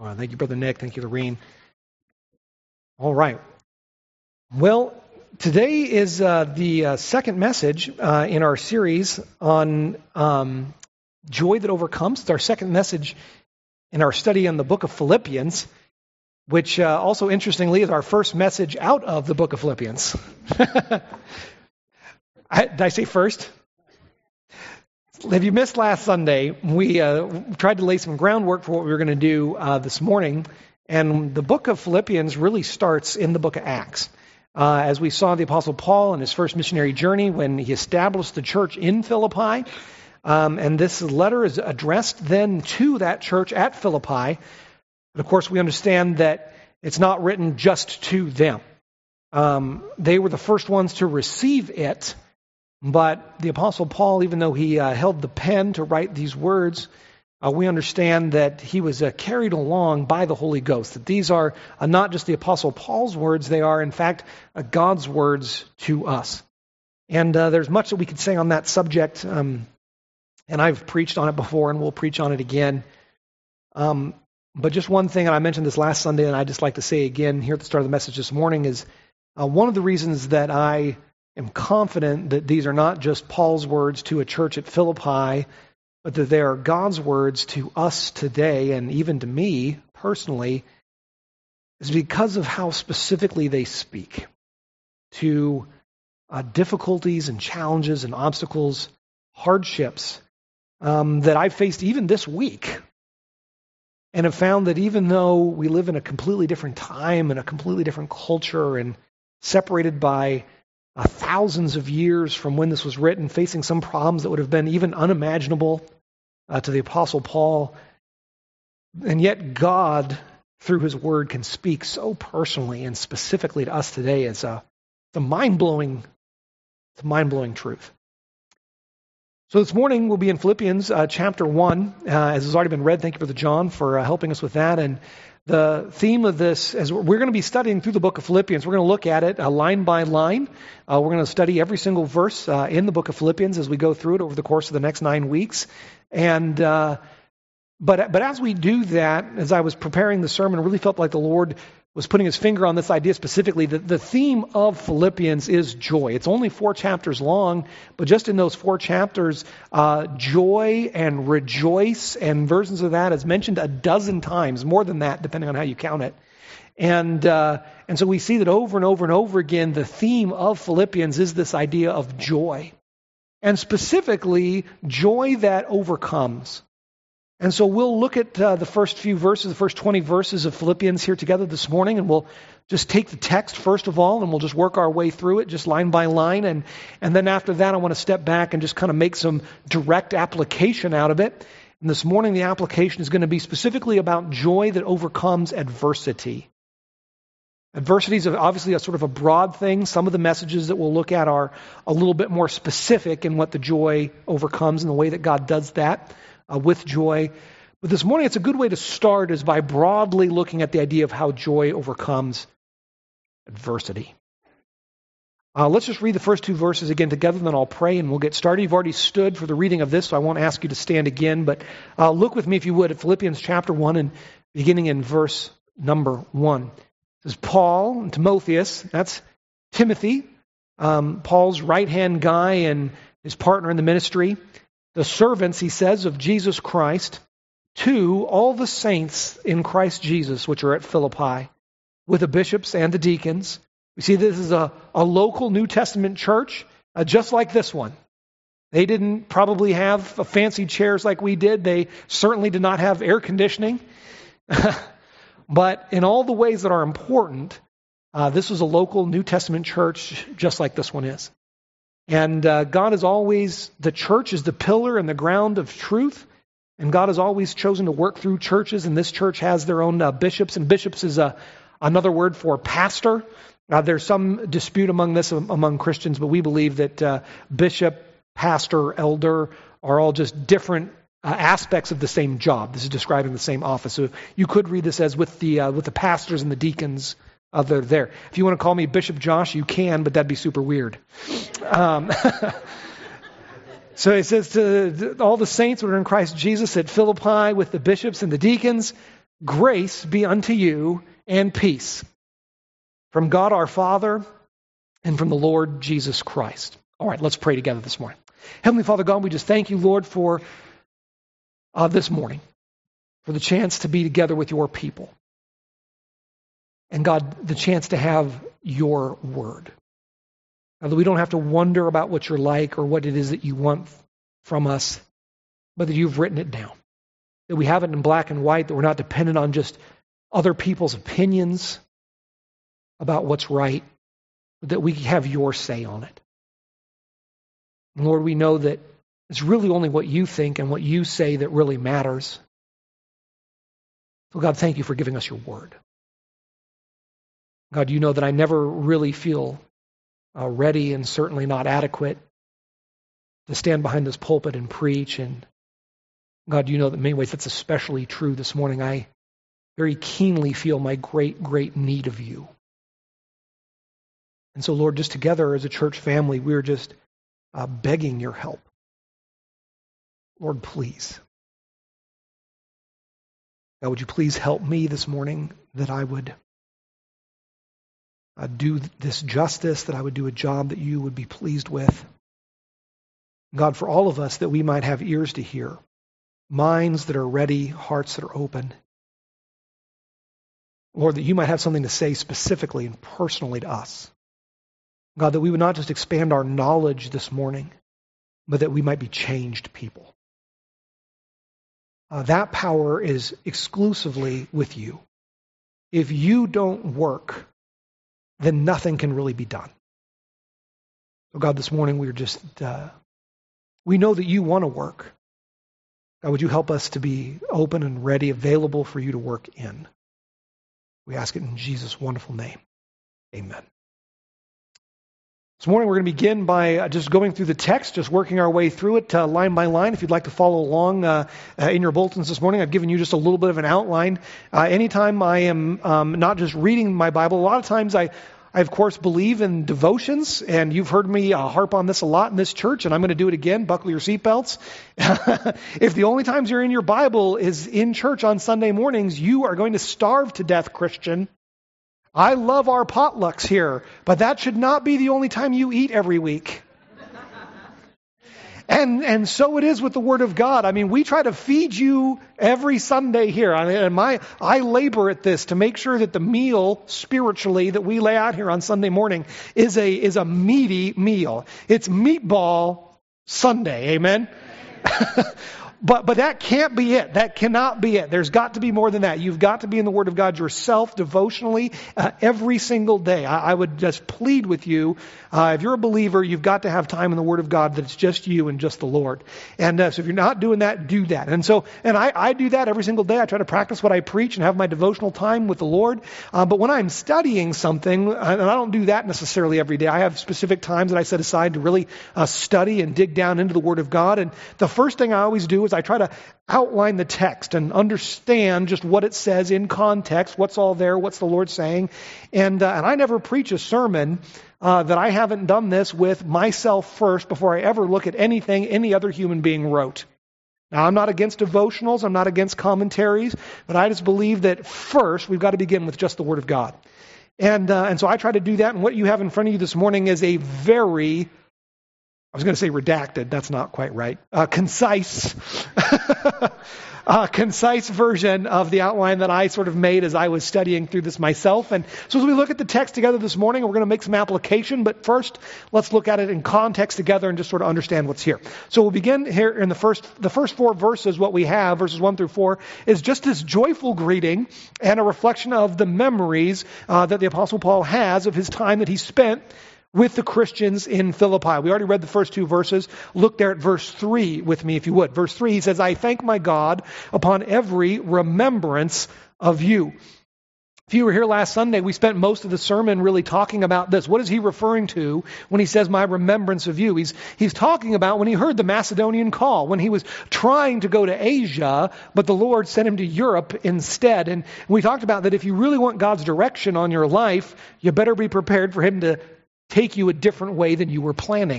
Thank you, Brother Nick. Thank you, Lorene. All right. Well, today is the second message in our series on joy that overcomes. It's our second message in our study on the book of Philippians, which also, interestingly, is our first message out of the book of Philippians. Did I say first? If you missed last Sunday, we tried to lay some groundwork for what we were going to do this morning, and the book of Philippians really starts in the book of Acts. As we saw the Apostle Paul in his first missionary journey when he established the church in Philippi, and this letter is addressed then to that church at Philippi. But of course, we understand that it's not written just to them. They were the first ones to receive it. But the Apostle Paul, even though he held the pen to write these words, we understand that he was carried along by the Holy Ghost. That these are not just the Apostle Paul's words, they are, in fact, God's words to us. And there's much that we could say on that subject, and I've preached on it before, and we'll preach on it again. But just one thing, and I mentioned this last Sunday, and I'd just like to say again here at the start of the message this morning, is one of the reasons that I am confident that these are not just Paul's words to a church at Philippi, but that they are God's words to us today, and even to me personally, is because of how specifically they speak to difficulties and challenges and obstacles, hardships that I've faced even this week, and have found that even though we live in a completely different time and a completely different culture and separated by thousands of years from when this was written, facing some problems that would have been even unimaginable to the Apostle Paul. And yet God, through his word, can speak so personally and specifically to us today. It's a mind-blowing truth. So this morning we'll be in Philippians chapter 1, as has already been read. Thank you, Brother John, for helping us with that. And the theme of this, as we're going to be studying through the book of Philippians, we're going to look at it line by line. We're going to study every single verse in the book of Philippians as we go through it over the course of the next 9 weeks. And but as we do that, as I was preparing the sermon, I really felt like the Lord was putting his finger on this idea specifically. That the theme of Philippians is joy. It's only 4 chapters long, but just in those 4 chapters, joy and rejoice and versions of that is mentioned a dozen times, more than that, depending on how you count it. And so we see that over and over and over again, the theme of Philippians is this idea of joy. And specifically, joy that overcomes. And so we'll look at the first few verses, the first 20 verses of Philippians here together this morning, and we'll just take the text first of all, and we'll just work our way through it, just line by line. And then after that, I want to step back and just kind of make some direct application out of it. And this morning, the application is going to be specifically about joy that overcomes adversity. Adversity is obviously a sort of a broad thing. Some of the messages that we'll look at are a little bit more specific in what the joy overcomes and the way that God does that with joy. But this morning, it's a good way to start is by broadly looking at the idea of how joy overcomes adversity. Let's just read the first 2 verses again together, then I'll pray and we'll get started. You've already stood for the reading of this, so I won't ask you to stand again, but look with me, if you would, at Philippians chapter 1 and beginning in verse number 1. This is Paul and Timotheus, that's Timothy, Paul's right-hand guy and his partner in the ministry. The servants, he says, of Jesus Christ, to all the saints in Christ Jesus, which are at Philippi, with the bishops and the deacons. We see this is a local New Testament church, just like this one. They didn't probably have fancy chairs like we did. They certainly did not have air conditioning. But in all the ways that are important, this was a local New Testament church, just like this one is. And God is always, the church is the pillar and the ground of truth. And God has always chosen to work through churches. And this church has their own bishops. And bishops is another word for pastor. There's some dispute among Christians, but we believe that bishop, pastor, elder are all just different aspects of the same job. This is describing the same office. So you could read this as with the pastors and the deacons that are there. If you want to call me Bishop Josh, you can, but that'd be super weird. So it says to all the saints who are in Christ Jesus at Philippi with the bishops and the deacons, Grace be unto you and peace from God our Father and from the Lord Jesus Christ. All right, let's pray together this morning. Heavenly Father God, we just thank you, Lord, for this morning, for the chance to be together with your people. And God, the chance to have your word. Now, that we don't have to wonder about what you're like or what it is that you want from us, but that you've written it down. That we have it in black and white, that we're not dependent on just other people's opinions about what's right, but that we have your say on it. And Lord, we know that it's really only what you think and what you say that really matters. So God, thank you for giving us your word. God, you know that I never really feel ready and certainly not adequate to stand behind this pulpit and preach. And God, you know that in many ways that's especially true this morning. I very keenly feel my great, great need of you. And so, Lord, just together as a church family, we're just begging your help. Lord, please. God, would you please help me this morning that I would do this justice, that I would do a job that you would be pleased with. God, for all of us, that we might have ears to hear, minds that are ready, hearts that are open. Lord, that you might have something to say specifically and personally to us. God, that we would not just expand our knowledge this morning, but that we might be changed people. That power is exclusively with you. If you don't work, then nothing can really be done. So God, this morning we know that you want to work. God, would you help us to be open and ready, available for you to work in? We ask it in Jesus' wonderful name. Amen. This morning we're going to begin by just going through the text, just working our way through it line by line. If you'd like to follow along in your bulletins this morning, I've given you just a little bit of an outline. Anytime I am not just reading my Bible, a lot of times I of course believe in devotions, and you've heard me harp on this a lot in this church, and I'm going to do it again. Buckle your seatbelts. If the only times you're in your Bible is in church on Sunday mornings, you are going to starve to death, Christian. I love our potlucks here, but that should not be the only time you eat every week. And so it is with the Word of God. I mean, we try to feed you every Sunday here. I labor at this to make sure that the meal spiritually that we lay out here on Sunday morning is a meaty meal. It's Meatball Sunday, amen? But that can't be it. That cannot be it. There's got to be more than that. You've got to be in the Word of God yourself devotionally every single day. I would just plead with you, if you're a believer, you've got to have time in the Word of God that's just you and just the Lord. And so if you're not doing that, do that. And I do that every single day. I try to practice what I preach and have my devotional time with the Lord. But when I'm studying something, and I don't do that necessarily every day, I have specific times that I set aside to really study and dig down into the Word of God. And the first thing I always do is I try to outline the text and understand just what it says in context, what's all there, what's the Lord saying. And I never preach a sermon that I haven't done this with myself first before I ever look at anything any other human being wrote. Now, I'm not against devotionals, I'm not against commentaries, but I just believe that first we've got to begin with just the Word of God. And so I try to do that, and what you have in front of you this morning is a very, I was going to say redacted, that's not quite right, concise version of the outline that I sort of made as I was studying through this myself. And so as we look at the text together this morning, we're going to make some application, but first let's look at it in context together and just sort of understand what's here. So we'll begin here in the first four verses. What we have, verses 1 through 4, is just this joyful greeting and a reflection of the memories that the Apostle Paul has of his time that he spent with the Christians in Philippi. We already read the first two verses. Look there at verse 3 with me, if you would. Verse 3, he says, I thank my God upon every remembrance of you. If you were here last Sunday, we spent most of the sermon really talking about this. What is he referring to when he says, my remembrance of you? He's talking about when he heard the Macedonian call, when he was trying to go to Asia, but the Lord sent him to Europe instead. And we talked about that if you really want God's direction on your life, you better be prepared for him to take you a different way than you were planning.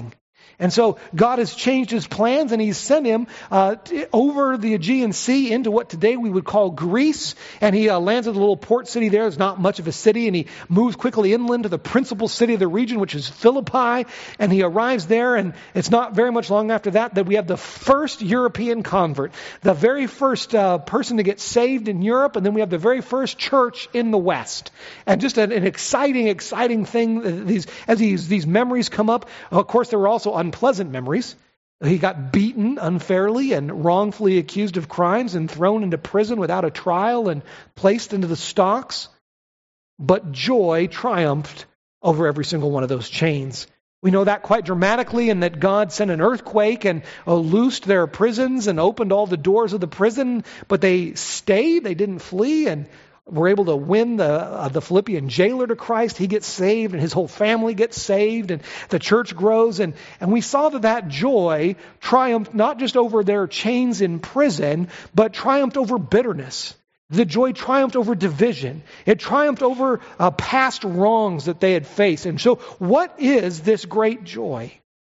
And so God has changed his plans, and he's sent him over the Aegean Sea into what today we would call Greece. And he lands at a little port city there. It's not much of a city. And he moves quickly inland to the principal city of the region, which is Philippi. And he arrives there. And it's not very much long after that we have the first European convert, the very first person to get saved in Europe. And then we have the very first church in the West. And just an exciting thing. These memories come up. Of course, there were also unpleasant memories. He got beaten unfairly and wrongfully accused of crimes and thrown into prison without a trial and placed into the stocks. But joy triumphed over every single one of those chains. We know that quite dramatically in that God sent an earthquake and loosed their prisons and opened all the doors of the prison, but they stayed, they didn't flee, and were able to win the Philippian jailer to Christ. He gets saved, and his whole family gets saved, and the church grows. And we saw that joy triumphed not just over their chains in prison, but triumphed over bitterness. The joy triumphed over division. It triumphed over past wrongs that they had faced. And so what is this great joy?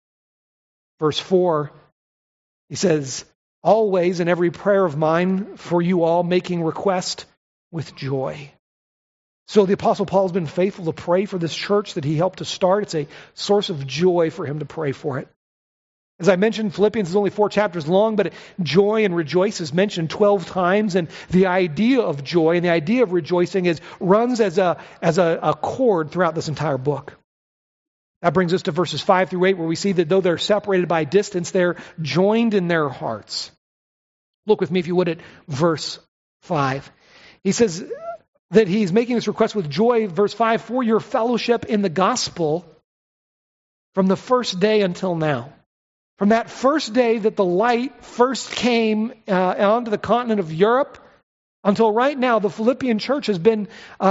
Verse 4, he says, always in every prayer of mine for you all, making request with joy. So the Apostle Paul has been faithful to pray for this church that he helped to start. It's a source of joy for him to pray for it. As I mentioned, Philippians is only 4 chapters long, but joy and rejoice is mentioned 12 times, and the idea of joy and the idea of rejoicing runs as a chord throughout this entire book. That brings us to verses 5 through 8, where we see that though they're separated by distance, they're joined in their hearts. Look with me, if you would, at verse 5. He says that he's making this request with joy, verse 5, for your fellowship in the gospel from the first day until now. From that first day that the light first came onto the continent of Europe until right now, the Philippian church has been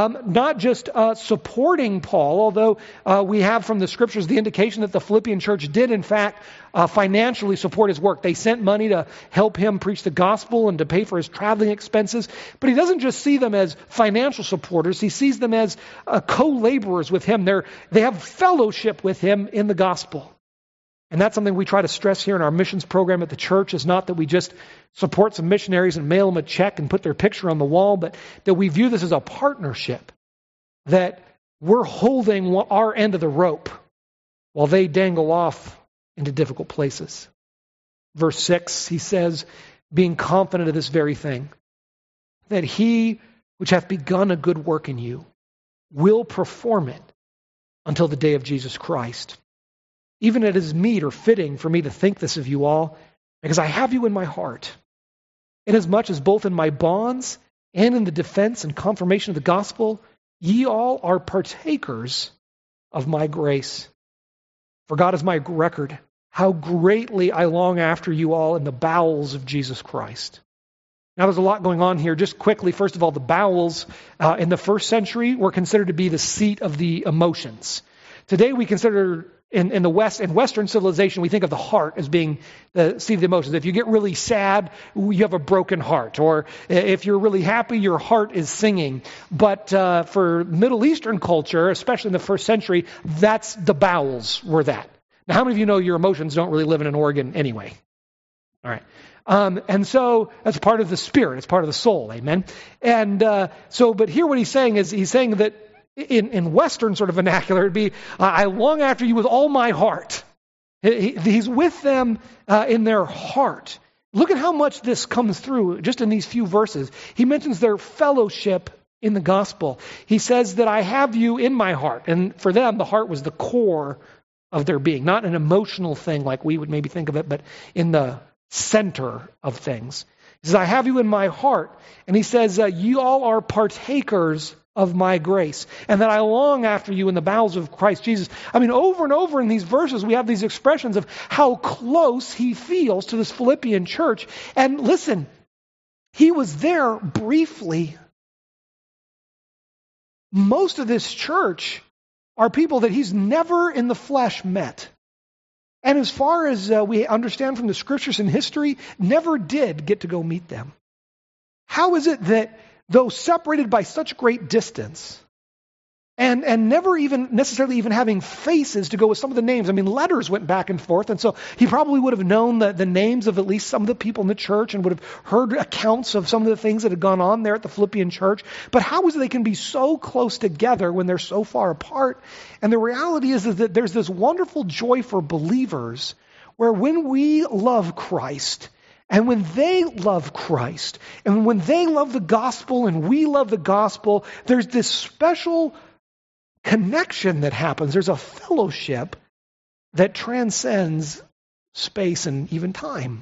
not just supporting Paul, although we have from the scriptures the indication that the Philippian church did, in fact, financially support his work. They sent money to help him preach the gospel and to pay for his traveling expenses. But he doesn't just see them as financial supporters. He sees them as co-laborers with him. They have fellowship with him in the gospel. And that's something we try to stress here in our missions program at the church, is not that we just support some missionaries and mail them a check and put their picture on the wall, but that we view this as a partnership, that we're holding our end of the rope while they dangle off into difficult places. Verse 6, he says, being confident of this very thing, that he which hath begun a good work in you will perform it until the day of Jesus Christ. Even it is meet or fitting for me to think this of you all, because I have you in my heart, inasmuch as both in my bonds and in the defense and confirmation of the gospel, ye all are partakers of my grace. For God is my record, how greatly I long after you all in the bowels of Jesus Christ. Now, there's a lot going on here. Just quickly, first of all, the bowels in the first century were considered to be the seat of the emotions. Today, we consider in the West, in Western civilization, we think of the heart as being the seat of the emotions. If you get really sad, you have a broken heart. Or if you're really happy, your heart is singing. But for Middle Eastern culture, especially in the first century, that's the bowels were that. Now, how many of you know your emotions don't really live in an organ anyway? All right. And so that's part of the spirit. It's part of the soul. Amen. And but here what he's saying is he's saying that in Western sort of vernacular, it'd be, I long after you with all my heart. He's with them in their heart. Look at how much this comes through just in these few verses. He mentions their fellowship in the gospel. He says that I have you in my heart. And for them, the heart was the core of their being, not an emotional thing like we would maybe think of it, but in the center of things. He says, I have you in my heart. And he says, you all are partakers of my grace, and that I long after you in the bowels of Christ Jesus. I mean, over and over in these verses, we have these expressions of how close he feels to this Philippian church. And listen, he was there briefly. Most of this church are people that he's never in the flesh met. And as far as we understand from the scriptures and history, never did get to go meet them. How is it that though separated by such great distance, and never even necessarily even having faces to go with some of the names. I mean, letters went back and forth, and so he probably would have known the names of at least some of the people in the church and would have heard accounts of some of the things that had gone on there at the Philippian church. But how is it they can be so close together when they're so far apart? And the reality is that there's this wonderful joy for believers where when we love Christ, and when they love Christ, and when they love the gospel and we love the gospel, there's this special connection that happens. There's a fellowship that transcends space and even time.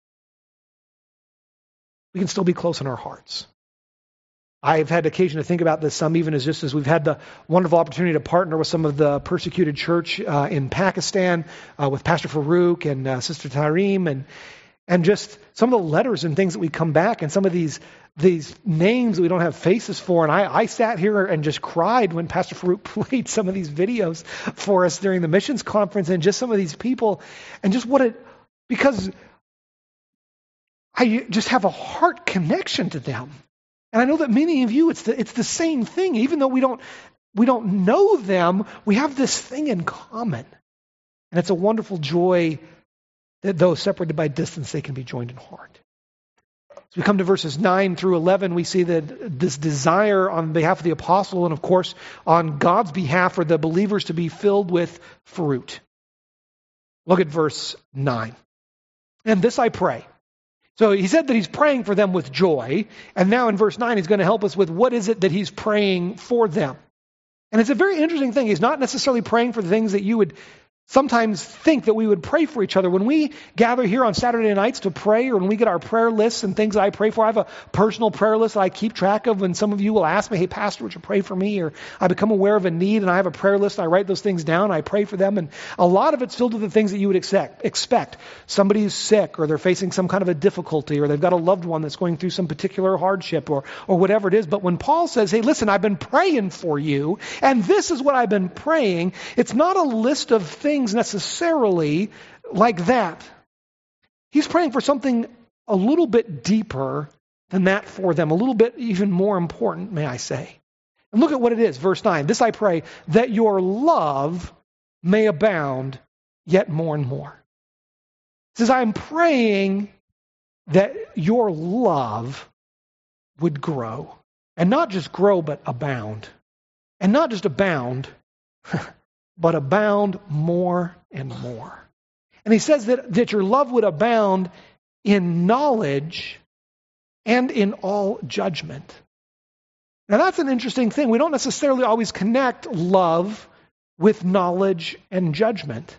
We can still be close in our hearts. I've had occasion to think about this some even as we've had the wonderful opportunity to partner with some of the persecuted church in Pakistan with Pastor Farouk and Sister Tareem and just some of the letters and things that we come back and some of these names that we don't have faces for. And I sat here and just cried when Pastor Farouk played some of these videos for us during the missions conference and just some of these people and just because I just have a heart connection to them. And I know that many of you, it's the same thing. Even though we don't know them, we have this thing in common. And it's a wonderful joy that though separated by distance, they can be joined in heart. As we come to verses 9 through 11, we see that this desire on behalf of the apostle and, of course, on God's behalf for the believers to be filled with fruit. Look at verse 9. And this I pray. So he said that he's praying for them with joy, and now in verse 9 he's going to help us with what is it that he's praying for them. And it's a very interesting thing. He's not necessarily praying for the things that you would sometimes think that we would pray for each other. When we gather here on Saturday nights to pray, or when we get our prayer lists and things that I pray for, I have a personal prayer list that I keep track of. When some of you will ask me, hey, Pastor, would you pray for me? Or I become aware of a need and I have a prayer list and I write those things down. I pray for them. And a lot of it's filled with the things that you would expect. Somebody's sick, or they're facing some kind of a difficulty, or they've got a loved one that's going through some particular hardship, or whatever it is. But when Paul says, hey, listen, I've been praying for you, and this is what I've been praying, it's not a list of things necessarily like that. He's praying for something a little bit deeper than that for them, a little bit even more important, may I say. And look at what it is, verse 9. This I pray, that your love may abound yet more and more. It says, I'm praying that your love would grow. And not just grow, but abound. And not just abound, but abound more and more. And he says that your love would abound in knowledge and in all judgment. Now that's an interesting thing. We don't necessarily always connect love with knowledge and judgment.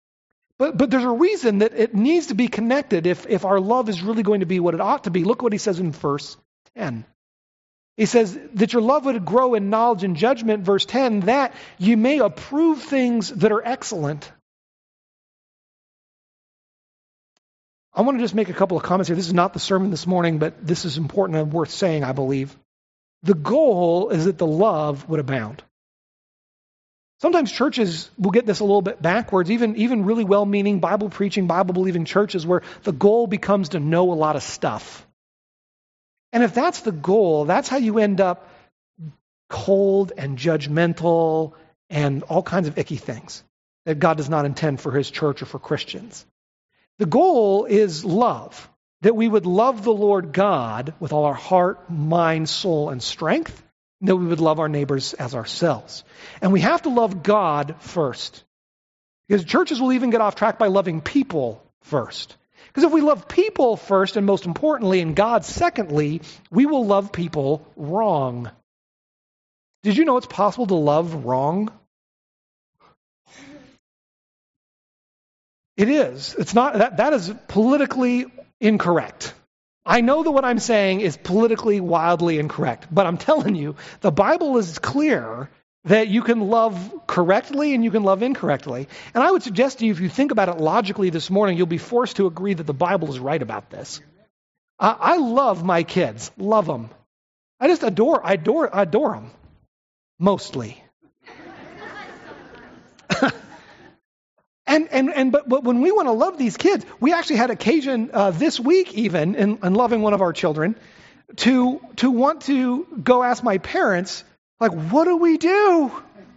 But there's a reason that it needs to be connected if our love is really going to be what it ought to be. Look what he says in verse 10. He says that your love would grow in knowledge and judgment, verse 10, that you may approve things that are excellent. I want to just make a couple of comments here. This is not the sermon this morning, but this is important and worth saying, I believe. The goal is that the love would abound. Sometimes churches will get this a little bit backwards, even really well-meaning, Bible-preaching, Bible-believing churches where the goal becomes to know a lot of stuff. And if that's the goal, that's how you end up cold and judgmental and all kinds of icky things that God does not intend for his church or for Christians. The goal is love, that we would love the Lord God with all our heart, mind, soul, and strength, and that we would love our neighbors as ourselves. And we have to love God first, because churches will even get off track by loving people first. Because if we love people first, and most importantly, and God secondly, we will love people wrong. Did you know it's possible to love wrong? It is. It's not that is politically incorrect. I know that what I'm saying is politically wildly incorrect, but I'm telling you, the Bible is clear that you can love correctly and you can love incorrectly. And I would suggest to you, if you think about it logically this morning, you'll be forced to agree that the Bible is right about this. I love my kids. Love them. I just adore them. Mostly. But when we want to love these kids, we actually had occasion this week even, in loving one of our children, to want to go ask my parents Like, what do we do?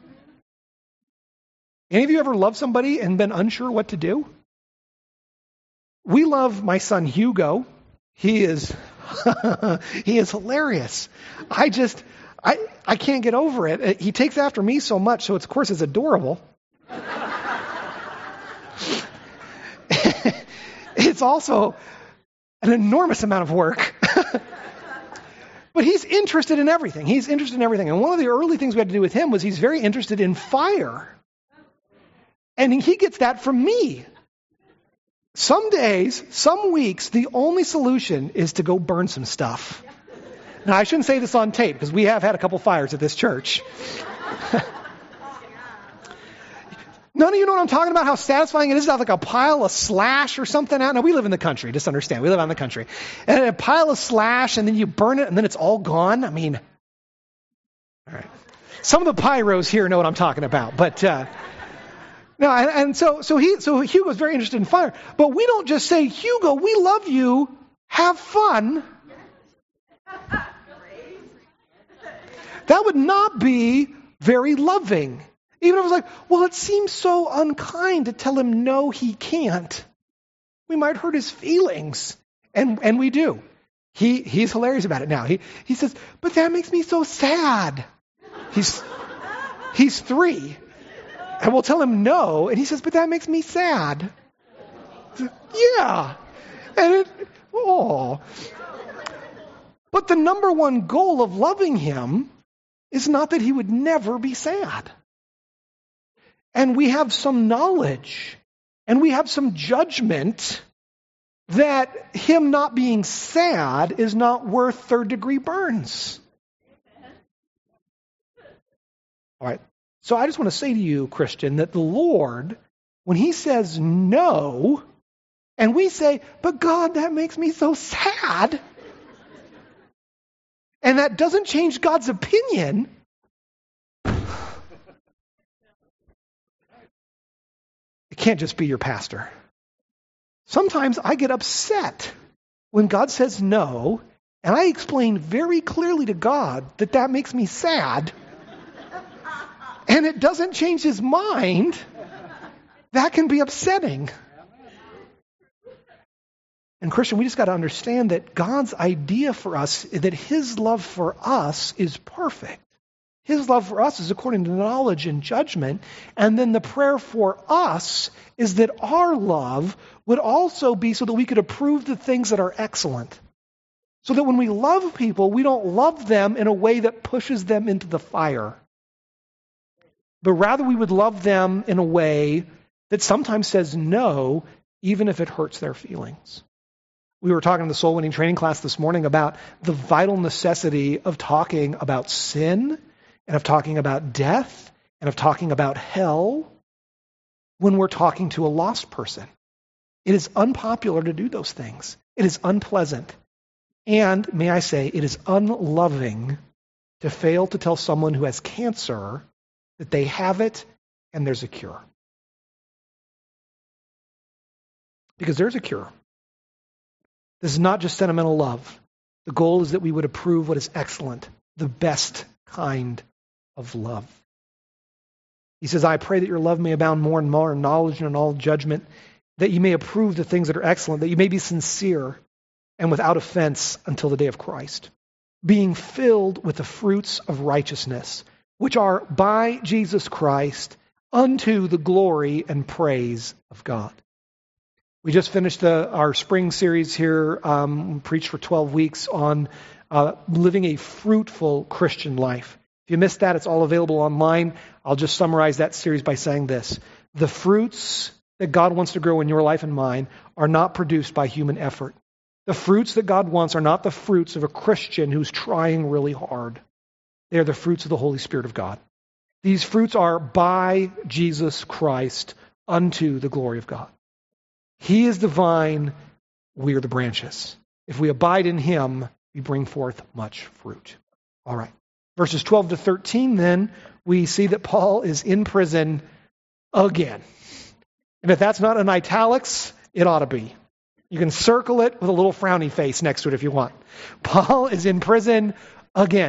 Any of you ever loved somebody and been unsure what to do? We love my son Hugo. He is he is hilarious. I can't get over it. He takes after me so much, so of course it's adorable. It's also an enormous amount of work. But he's interested in everything. He's interested in everything. And one of the early things we had to do with him was he's very interested in fire. And he gets that from me. Some days, some weeks, the only solution is to go burn some stuff. Now, I shouldn't say this on tape because we have had a couple fires at this church. None of you know what I'm talking about, how satisfying it is to have like a pile of slash or something out. Now, we live in the country, just understand. We live out in the country. And a pile of slash, and then you burn it, and then it's all gone. I mean, all right. Some of the pyros here know what I'm talking about. But, no, and so Hugo's very interested in fire. But we don't just say, Hugo, we love you. Have fun. That would not be very loving. Even if it was like, well, it seems so unkind to tell him no, he can't. We might hurt his feelings. And we do. He's hilarious about it now. He says, but that makes me so sad. He's 3. And we'll tell him no, and he says, but that makes me sad. Yeah. And But the number one goal of loving him is not that he would never be sad. And we have some knowledge, and we have some judgment that him not being sad is not worth third-degree burns. All right. So I just want to say to you, Christian, that the Lord, when he says no, and we say, but God, that makes me so sad, and that doesn't change God's opinion, it can't just be your pastor. Sometimes I get upset when God says no, and I explain very clearly to God that that makes me sad, and it doesn't change his mind. That can be upsetting. And Christian, we just got to understand that God's idea for us, that his love for us is perfect. His love for us is according to knowledge and judgment. And then the prayer for us is that our love would also be so that we could approve the things that are excellent. So that when we love people, we don't love them in a way that pushes them into the fire. But rather we would love them in a way that sometimes says no, even if it hurts their feelings. We were talking in the soul winning training class this morning about the vital necessity of talking about sin and of talking about death and of talking about hell when we're talking to a lost person. It is unpopular to do those things. It is unpleasant. And, may I say, it is unloving to fail to tell someone who has cancer that they have it and there's a cure. Because there's a cure. This is not just sentimental love. The goal is that we would approve what is excellent, the best kind of love. He says, I pray that your love may abound more and more in knowledge and in all judgment, that you may approve the things that are excellent, that you may be sincere and without offense until the day of Christ, being filled with the fruits of righteousness, which are by Jesus Christ unto the glory and praise of God. We just finished our spring series here, preached for 12 weeks on living a fruitful Christian life. If you missed that, it's all available online. I'll just summarize that series by saying this. The fruits that God wants to grow in your life and mine are not produced by human effort. The fruits that God wants are not the fruits of a Christian who's trying really hard. They are the fruits of the Holy Spirit of God. These fruits are by Jesus Christ unto the glory of God. He is the vine, we are the branches. If we abide in him, we bring forth much fruit. All right. Verses 12 to 13, then, we see that Paul is in prison again. And if that's not in italics, it ought to be. You can circle it with a little frowny face next to it if you want. Paul is in prison again.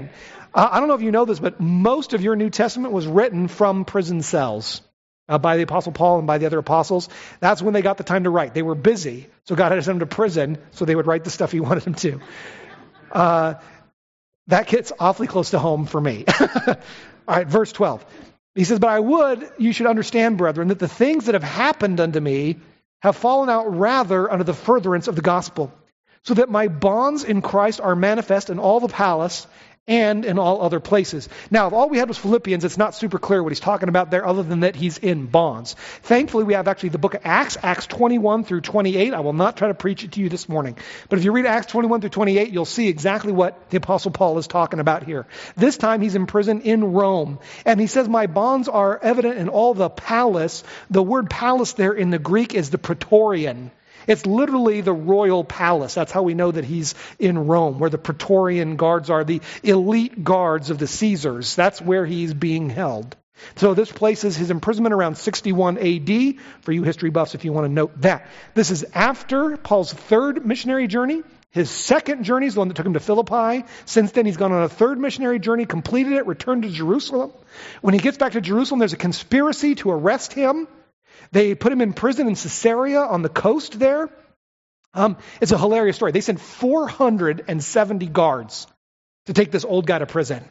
I don't know if you know this, but most of your New Testament was written from prison cells by the Apostle Paul and by the other apostles. That's when they got the time to write. They were busy, so God had to send them to prison so they would write the stuff he wanted them to. That gets awfully close to home for me. All right, verse 12. He says, "But I would you should understand, brethren, that the things that have happened unto me have fallen out rather under the furtherance of the gospel, so that my bonds in Christ are manifest in all the palace and in all other places." Now, if all we had was Philippians, it's not super clear what he's talking about there other than that he's in bonds. Thankfully, we have actually the book of Acts, Acts 21 through 28. I will not try to preach it to you this morning. But if you read Acts 21 through 28, you'll see exactly what the Apostle Paul is talking about here. This time he's in prison in Rome. And he says, my bonds are evident in all the palace. The word palace there in the Greek is the Praetorian. It's literally the royal palace. That's how we know that he's in Rome, where the Praetorian guards are, the elite guards of the Caesars. That's where he's being held. So this places his imprisonment around 61 AD, for you history buffs if you want to note that. This is after Paul's third missionary journey. His second journey is the one that took him to Philippi. Since then, he's gone on a third missionary journey, completed it, returned to Jerusalem. When he gets back to Jerusalem, there's a conspiracy to arrest him. They put him in prison in Caesarea on the coast there. It's a hilarious story. They sent 470 guards to take this old guy to prison.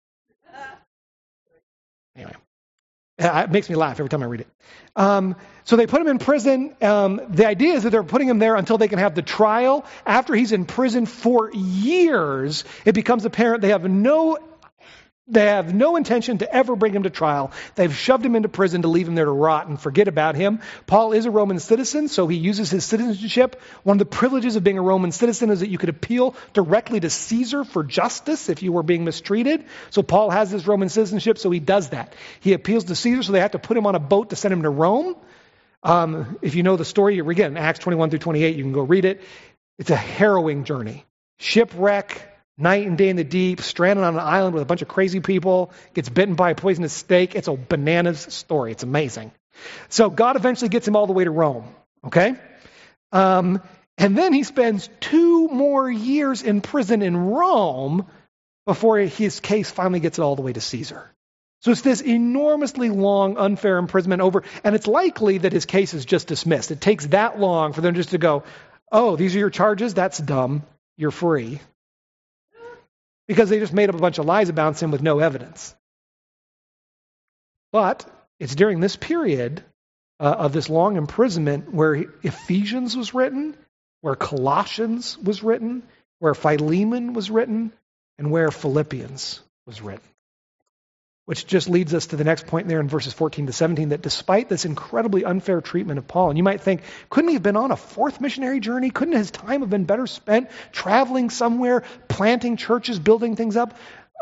Anyway, it makes me laugh every time I read it. So they put him in prison. The idea is that they're putting him there until they can have the trial. After he's in prison for years, it becomes apparent they have no intention to ever bring him to trial. They've shoved him into prison to leave him there to rot and forget about him. Paul is a Roman citizen, so he uses his citizenship. One of the privileges of being a Roman citizen is that you could appeal directly to Caesar for justice if you were being mistreated. So Paul has this Roman citizenship, so he does that. He appeals to Caesar, so they have to put him on a boat to send him to Rome. If you know the story, again, Acts 21 through 28, you can go read it. It's a harrowing journey. Shipwreck, night and day in the deep, stranded on an island with a bunch of crazy people, gets bitten by a poisonous snake. It's a bananas story. It's amazing. So God eventually gets him all the way to Rome. Okay? And then he spends 2 more years in prison in Rome before his case finally gets it all the way to Caesar. So it's this enormously long, unfair imprisonment over, and it's likely that his case is just dismissed. It takes that long for them just to go, oh, these are your charges? That's dumb. You're free. Because they just made up a bunch of lies about him with no evidence. But it's during this period of this long imprisonment where Ephesians was written, where Colossians was written, where Philemon was written, and where Philippians was written. Which just leads us to the next point there in verses 14 to 17, that despite this incredibly unfair treatment of Paul, and you might think, couldn't he have been on a 4th missionary journey? Couldn't his time have been better spent traveling somewhere, planting churches, building things up?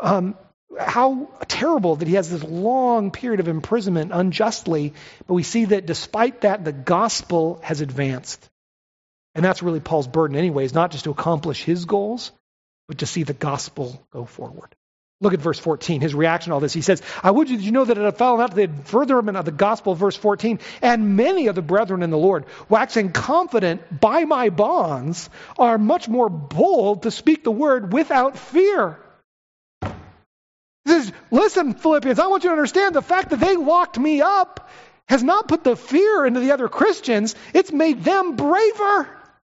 How terrible that he has this long period of imprisonment unjustly, but we see that despite that, the gospel has advanced. And that's really Paul's burden anyways, not just to accomplish his goals, but to see the gospel go forward. Look at verse 14, his reaction to all this. He says, I would you know that it had fallen out to the furtherment of the gospel, verse 14, and many of the brethren in the Lord, waxing confident by my bonds, are much more bold to speak the word without fear. He says, listen, Philippians, I want you to understand the fact that they locked me up has not put the fear into the other Christians. It's made them braver.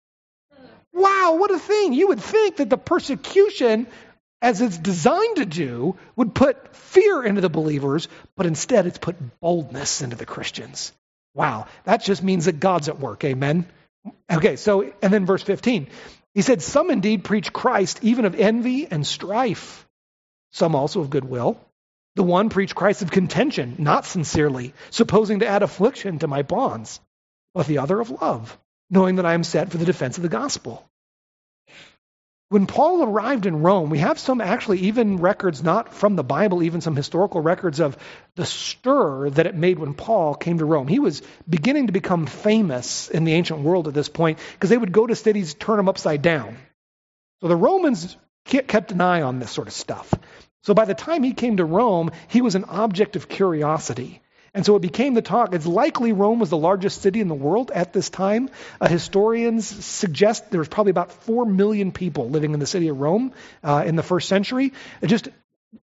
Wow, what a thing. You would think that the persecution, as it's designed to do, would put fear into the believers, but instead it's put boldness into the Christians. Wow, that just means that God's at work, amen? Okay, so, and then verse 15, he said, some indeed preach Christ, even of envy and strife, some also of goodwill. The one preached Christ of contention, not sincerely, supposing to add affliction to my bonds, but the other of love, knowing that I am set for the defense of the gospel. When Paul arrived in Rome, we have some actually even records, not from the Bible, even some historical records of the stir that it made when Paul came to Rome. He was beginning to become famous in the ancient world at this point because they would go to cities, turn them upside down. So the Romans kept an eye on this sort of stuff. So by the time he came to Rome, he was an object of curiosity. And so it became the talk. It's likely Rome was the largest city in the world at this time. Historians suggest there was probably about 4 million people living in the city of Rome in the first century. Just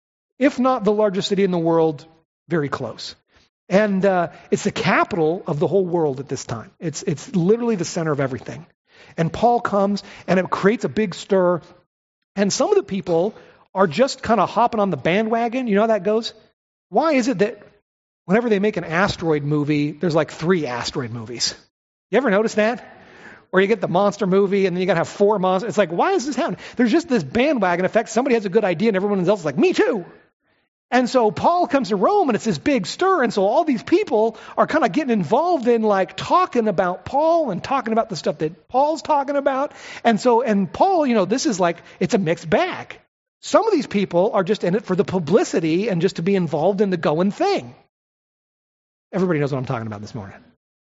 if not the largest city in the world, very close. And it's the capital of the whole world at this time. It's literally the center of everything. And Paul comes, and it creates a big stir. And some of the people are just kind of hopping on the bandwagon. You know how that goes? Why is it that whenever they make an asteroid movie, there's like 3 asteroid movies? You ever notice that? Or you get the monster movie, and then you got to have 4 monsters. It's like, why is this happening? There's just this bandwagon effect. Somebody has a good idea, and everyone else is like, me too. And so Paul comes to Rome, and it's this big stir, and so all these people are kind of getting involved in like talking about Paul and talking about the stuff that Paul's talking about. And Paul, this is like, it's a mixed bag. Some of these people are just in it for the publicity and just to be involved in the going thing. Everybody knows what I'm talking about this morning.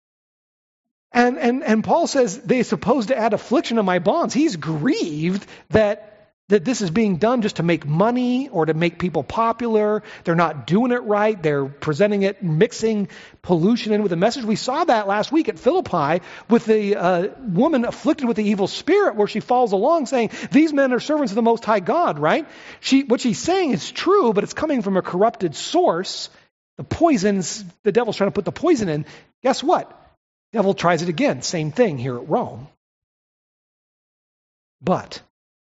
And Paul says they're supposed to add affliction to my bonds. He's grieved that this is being done just to make money or to make people popular. They're not doing it right. They're presenting it, mixing pollution in with the message. We saw that last week at Philippi with the woman afflicted with the evil spirit, where she follows along saying, these men are servants of the Most High God, right? What she's saying is true, but it's coming from a corrupted source. The poisons, the devil's trying to put the poison in. Guess what? Devil tries it again. Same thing here at Rome. But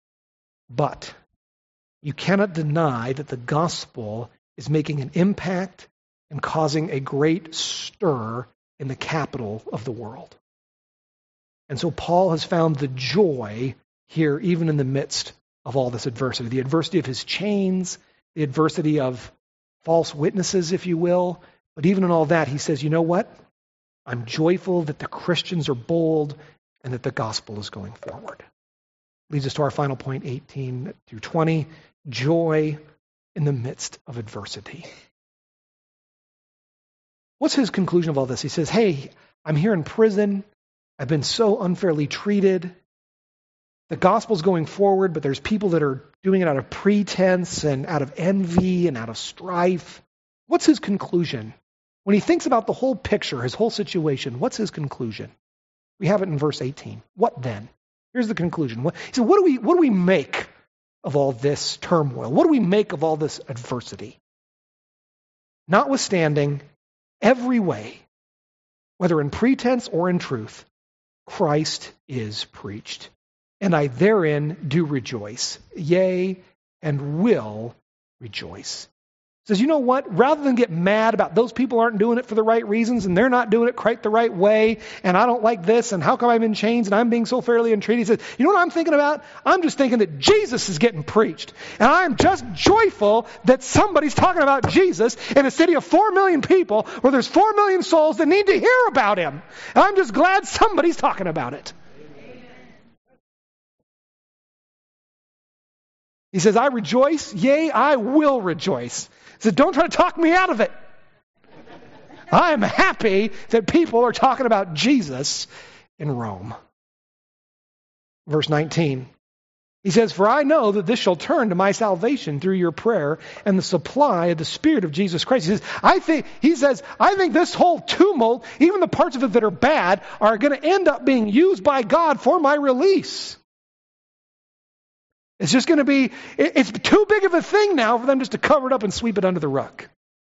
you cannot deny that the gospel is making an impact and causing a great stir in the capital of the world. And so Paul has found the joy here, even in the midst of all this adversity. The adversity of his chains, the adversity of false witnesses, if you will. But even in all that, he says, you know what? I'm joyful that the Christians are bold and that the gospel is going forward. Leads us to our final point, 18 through 20. Joy in the midst of adversity. What's his conclusion of all this? He says, hey, I'm here in prison. I've been so unfairly treated. The gospel's going forward, but there's people that are doing it out of pretense and out of envy and out of strife. What's his conclusion? When he thinks about the whole picture, his whole situation, what's his conclusion? We have it in verse 18. What then? Here's the conclusion. He said, what do we make of all this turmoil? What do we make of all this adversity? Notwithstanding, every way, whether in pretense or in truth, Christ is preached. And I therein do rejoice, yea, and will rejoice. Says, you know what? Rather than get mad about those people aren't doing it for the right reasons and they're not doing it quite the right way and I don't like this and how come I'm in chains and I'm being so fairly entreated. He says, you know what I'm thinking about? I'm just thinking that Jesus is getting preached. And I'm just joyful that somebody's talking about Jesus in a city of 4 million people where there's 4 million souls that need to hear about him. And I'm just glad somebody's talking about it. He says, I rejoice, yea, I will rejoice. He said, don't try to talk me out of it. I am happy that people are talking about Jesus in Rome. Verse 19. He says, for I know that this shall turn to my salvation through your prayer and the supply of the Spirit of Jesus Christ. I think this whole tumult, even the parts of it that are bad, are going to end up being used by God for my release. It's just going to be, it's too big of a thing now for them just to cover it up and sweep it under the rug.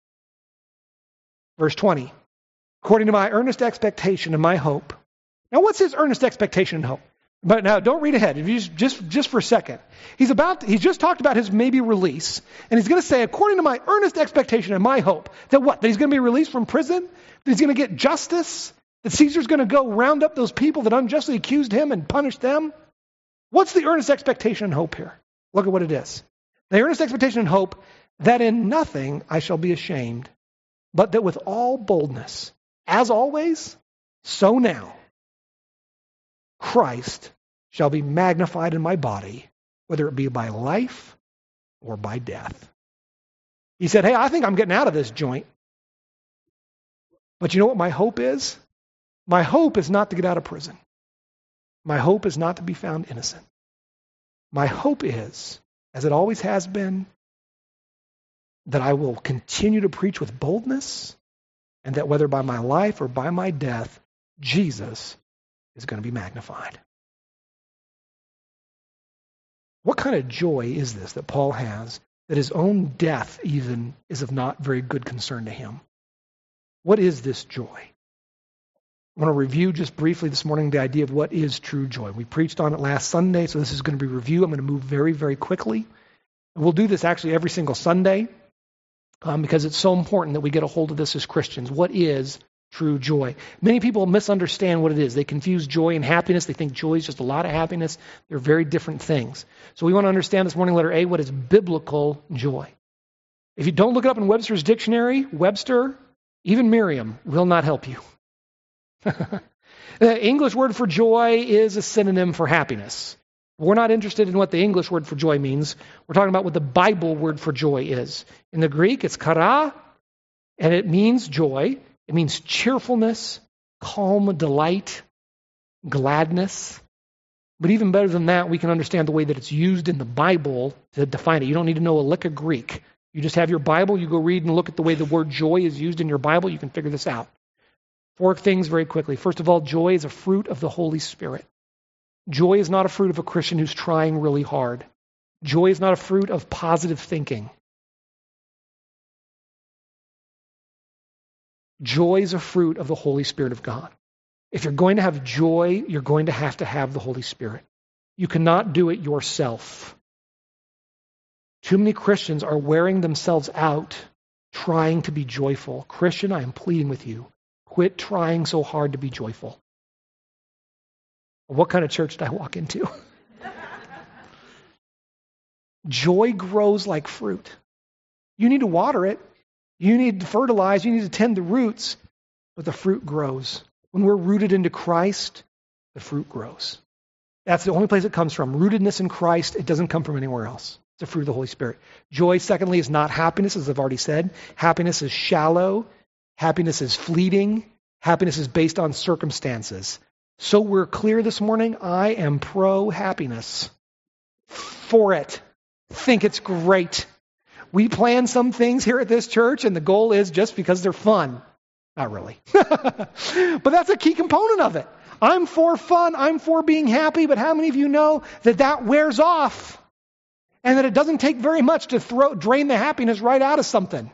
Verse 20, according to my earnest expectation and my hope. Now what's his earnest expectation and hope? But now don't read ahead, if you just for a second. He's just talked about his maybe release, and he's going to say, according to my earnest expectation and my hope, that what? That he's going to be released from prison? That he's going to get justice? That Caesar's going to go round up those people that unjustly accused him and punish them? What's the earnest expectation and hope here? Look at what it is. The earnest expectation and hope that in nothing I shall be ashamed, but that with all boldness, as always, so now, Christ shall be magnified in my body, whether it be by life or by death. He said, hey, I think I'm getting out of this joint. But you know what my hope is? My hope is not to get out of prison. My hope is not to be found innocent. My hope is, as it always has been, that I will continue to preach with boldness, and that whether by my life or by my death, Jesus is going to be magnified. What kind of joy is this that Paul has that his own death even is of not very good concern to him. What is this joy? I want to review just briefly this morning the idea of what is true joy. We preached on it last Sunday, so this is going to be review. I'm going to move very, very quickly. And we'll do this actually every single Sunday because it's so important that we get a hold of this as Christians. What is true joy? Many people misunderstand what it is. They confuse joy and happiness. They think joy is just a lot of happiness. They're very different things. So we want to understand this morning, letter A, what is biblical joy. If you don't look it up in Webster's dictionary, Webster, even Merriam, will not help you. The English word for joy is a synonym for happiness. We're not interested in what the English word for joy means. We're talking about what the Bible word for joy is. In the Greek, it's chara, and it means joy. It means cheerfulness, calm, delight, gladness. But even better than that, we can understand the way that it's used in the Bible to define it. You don't need to know a lick of Greek. You just have your Bible, you go read and look at the way the word joy is used in your Bible, you can figure this out. 4 things very quickly. First of all, joy is a fruit of the Holy Spirit. Joy is not a fruit of a Christian who's trying really hard. Joy is not a fruit of positive thinking. Joy is a fruit of the Holy Spirit of God. If you're going to have joy, you're going to have the Holy Spirit. You cannot do it yourself. Too many Christians are wearing themselves out trying to be joyful. Christian, I am pleading with you. Quit trying so hard to be joyful. What kind of church did I walk into? Joy grows like fruit. You need to water it. You need to fertilize. You need to tend the roots. But the fruit grows. When we're rooted into Christ, the fruit grows. That's the only place it comes from. Rootedness in Christ, it doesn't come from anywhere else. It's a fruit of the Holy Spirit. Joy, secondly, is not happiness, as I've already said. Happiness is shallow. Happiness is fleeting. Happiness is based on circumstances. So we're clear this morning, I am pro-happiness. For it. Think it's great. We plan some things here at this church, and the goal is just because they're fun. Not really. But that's a key component of it. I'm for fun. I'm for being happy. But how many of you know that wears off? And that it doesn't take very much to drain the happiness right out of something.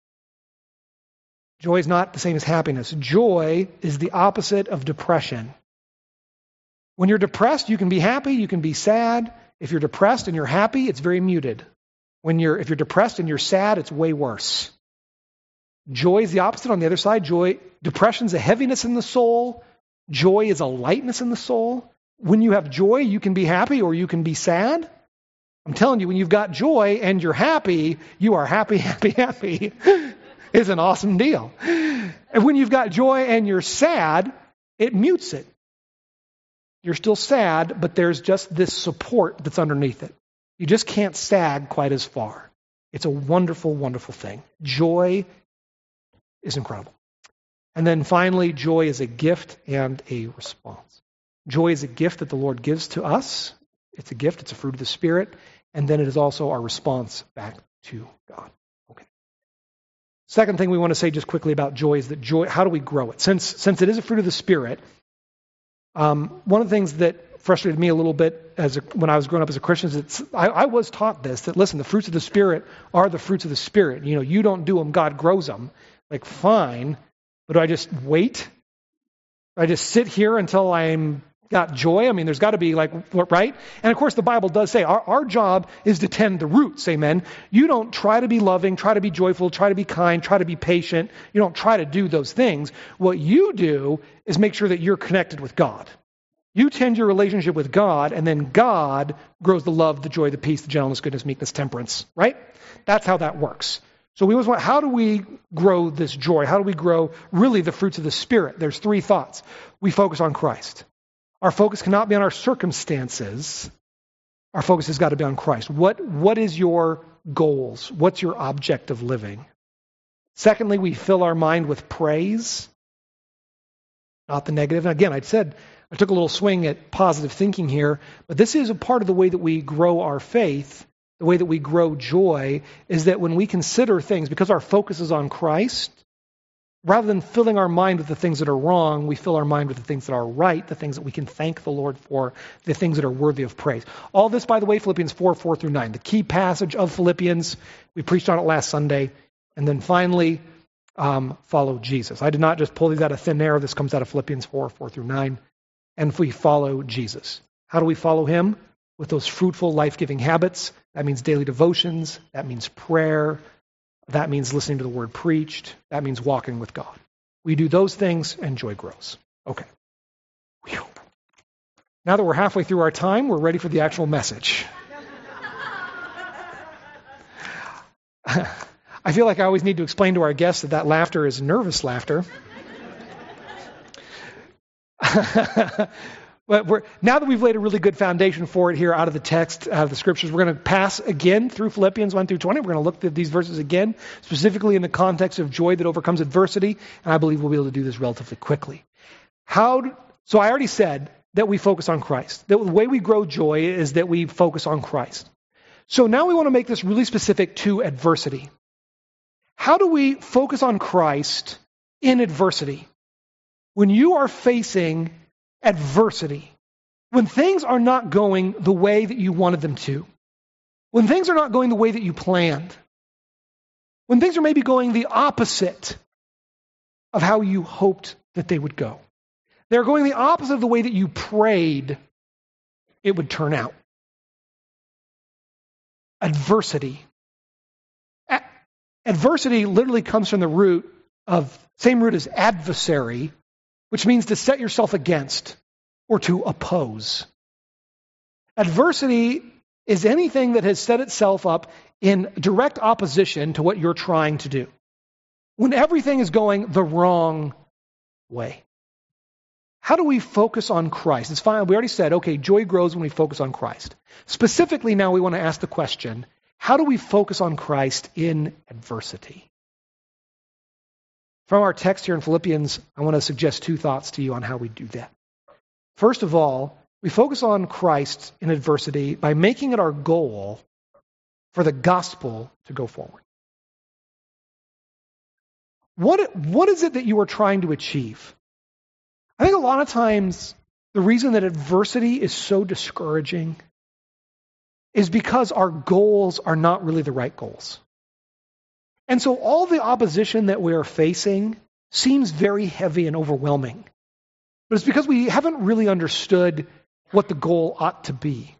Joy is not the same as happiness. Joy is the opposite of depression. When you're depressed, you can be happy, you can be sad. If you're depressed and you're happy, it's very muted. If you're depressed and you're sad, it's way worse. Joy is the opposite on the other side. Depression is a heaviness in the soul. Joy is a lightness in the soul. When you have joy, you can be happy or you can be sad. I'm telling you, when you've got joy and you're happy, you are happy, happy, happy. It's an awesome deal. And when you've got joy and you're sad, it mutes it. You're still sad, but there's just this support that's underneath it. You just can't sag quite as far. It's a wonderful, wonderful thing. Joy is incredible. And then finally, joy is a gift and a response. Joy is a gift that the Lord gives to us. It's a gift. It's a fruit of the Spirit. And then it is also our response back to God. Okay. Second thing we want to say just quickly about joy is that joy, how do we grow it? Since it is a fruit of the Spirit, one of the things that frustrated me a little bit when I was growing up as a Christian is I was taught this, that listen, the fruits of the Spirit are the fruits of the Spirit. You know, you don't do them, God grows them. Like, fine, but do I just wait? Do I just sit here until I'm got joy? I mean, there's got to be right? And of course, the Bible does say our job is to tend the roots, amen? You don't try to be loving, try to be joyful, try to be kind, try to be patient. You don't try to do those things. What you do is make sure that you're connected with God. You tend your relationship with God, and then God grows the love, the joy, the peace, the gentleness, goodness, meekness, temperance, right? That's how that works. So we always want, how do we grow this joy? How do we grow really the fruits of the Spirit? There's 3 thoughts. We focus on Christ. Our focus cannot be on our circumstances. Our focus has got to be on Christ. What is your goals? What's your object of living? Secondly, we fill our mind with praise, not the negative. And again, I took a little swing at positive thinking here, but this is a part of the way that we grow our faith, the way that we grow joy, is that when we consider things, because our focus is on Christ, rather than filling our mind with the things that are wrong, we fill our mind with the things that are right, the things that we can thank the Lord for, the things that are worthy of praise. All this, by the way, Philippians 4:4-9, the key passage of Philippians. We preached on it last Sunday. And then finally, follow Jesus. I did not just pull these out of thin air. This comes out of Philippians 4:4-9. And if we follow Jesus. How do we follow him? With those fruitful, life-giving habits. That means daily devotions. That means prayer. That means listening to the word preached. That means walking with God. We do those things and joy grows. Okay. Whew. Now that we're halfway through our time, we're ready for the actual message. I feel like I always need to explain to our guests that laughter is nervous laughter. But now that we've laid a really good foundation for it here out of the text, out of the scriptures, we're going to pass again through Philippians 1-20. We're going to look at these verses again, specifically in the context of joy that overcomes adversity, and I believe we'll be able to do this relatively quickly. So I already said that we focus on Christ. That the way we grow joy is that we focus on Christ. So now we want to make this really specific to adversity. How do we focus on Christ in adversity? When you are facing adversity, when things are not going the way that you wanted them to, when things are not going the way that you planned, when things are maybe going the opposite of how you hoped that they would go, they're going the opposite of the way that you prayed it would turn out. Adversity. Adversity literally comes from the same root as adversary, which means to set yourself against or to oppose. Adversity is anything that has set itself up in direct opposition to what you're trying to do. When everything is going the wrong way. How do we focus on Christ? It's fine. We already said, okay, joy grows when we focus on Christ. Specifically now we want to ask the question, how do we focus on Christ in adversity? From our text here in Philippians, I want to suggest two thoughts to you on how we do that. First of all, we focus on Christ in adversity by making it our goal for the gospel to go forward. What is it that you are trying to achieve? I think a lot of times the reason that adversity is so discouraging is because our goals are not really the right goals. And so all the opposition that we are facing seems very heavy and overwhelming. But it's because we haven't really understood what the goal ought to be.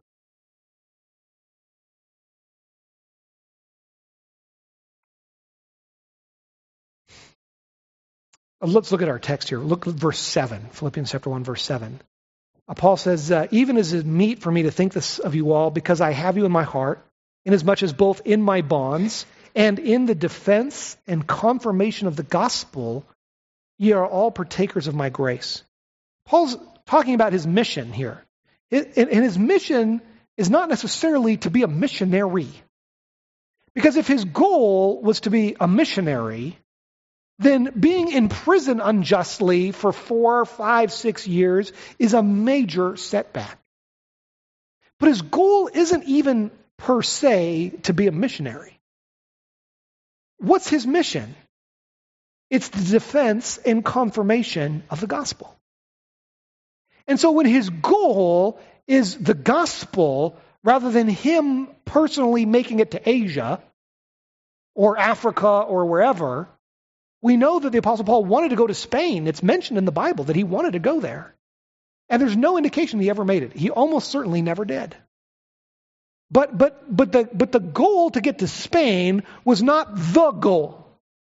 Let's look at our text here. Look at verse 7, Philippians chapter 1, verse 7. Paul says, even as it is meet for me to think this of you all, because I have you in my heart, inasmuch as both in my bonds and in the defense and confirmation of the gospel, ye are all partakers of my grace. Paul's talking about his mission here. And his mission is not necessarily to be a missionary. Because if his goal was to be a missionary, then being in prison unjustly for 4, 5, 6 years is a major setback. But his goal isn't even per se to be a missionary. What's his mission? It's the defense and confirmation of the gospel. And so when his goal is the gospel, rather than him personally making it to Asia or Africa or wherever, we know that the Apostle Paul wanted to go to Spain. It's mentioned in the Bible that he wanted to go there. And there's no indication he ever made it. He almost certainly never did. But the goal to get to Spain was not the goal.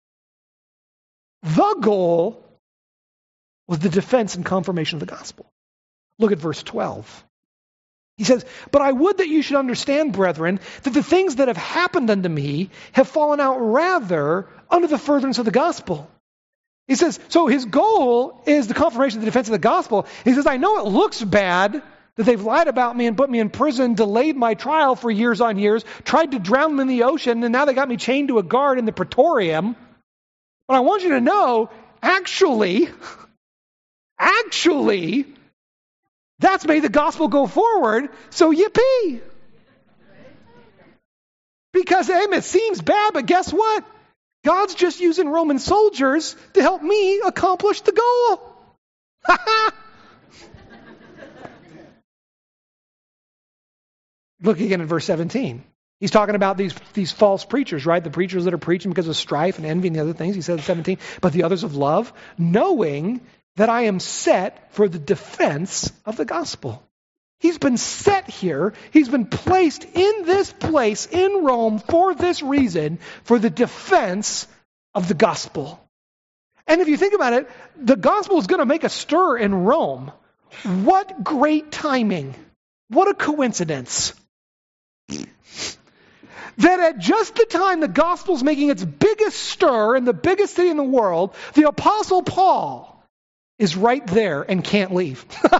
The goal was the defense and confirmation of the gospel. Look at verse 12. He says, but I would that you should understand, brethren, that the things that have happened unto me have fallen out rather under the furtherance of the gospel. He says, so his goal is the confirmation of the defense of the gospel. He says, I know it looks bad that they've lied about me and put me in prison, delayed my trial for years on years, tried to drown me in the ocean, and now they got me chained to a guard in the Praetorium. But I want you to know, actually, that's made the gospel go forward, so yippee. Because it seems bad, but guess what? God's just using Roman soldiers to help me accomplish the goal. Look again at verse 17. He's talking about these false preachers, right? The preachers that are preaching because of strife and envy and the other things. He says in 17, but the others of love, knowing that I am set for the defense of the gospel. He's been set here. He's been placed in this place in Rome for this reason, for the defense of the gospel. And if you think about it, the gospel is going to make a stir in Rome. What great timing. What a coincidence. That at just the time the gospel is making its biggest stir in the biggest city in the world, the Apostle Paul is right there and can't leave.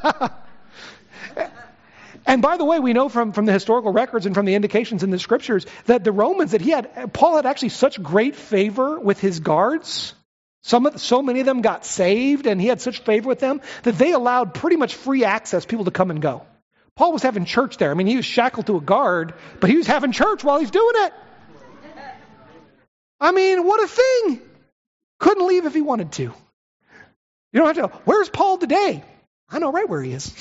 And by the way, we know from the historical records and from the indications in the scriptures that the Romans, Paul had actually such great favor with his guards. So many of them got saved, and he had such favor with them that they allowed pretty much free access people to come and go. Paul was having church there. I mean, he was shackled to a guard, but he was having church while he's doing it. I mean, what a thing. Couldn't leave if he wanted to. You don't have to, where's Paul today? I know right where he is.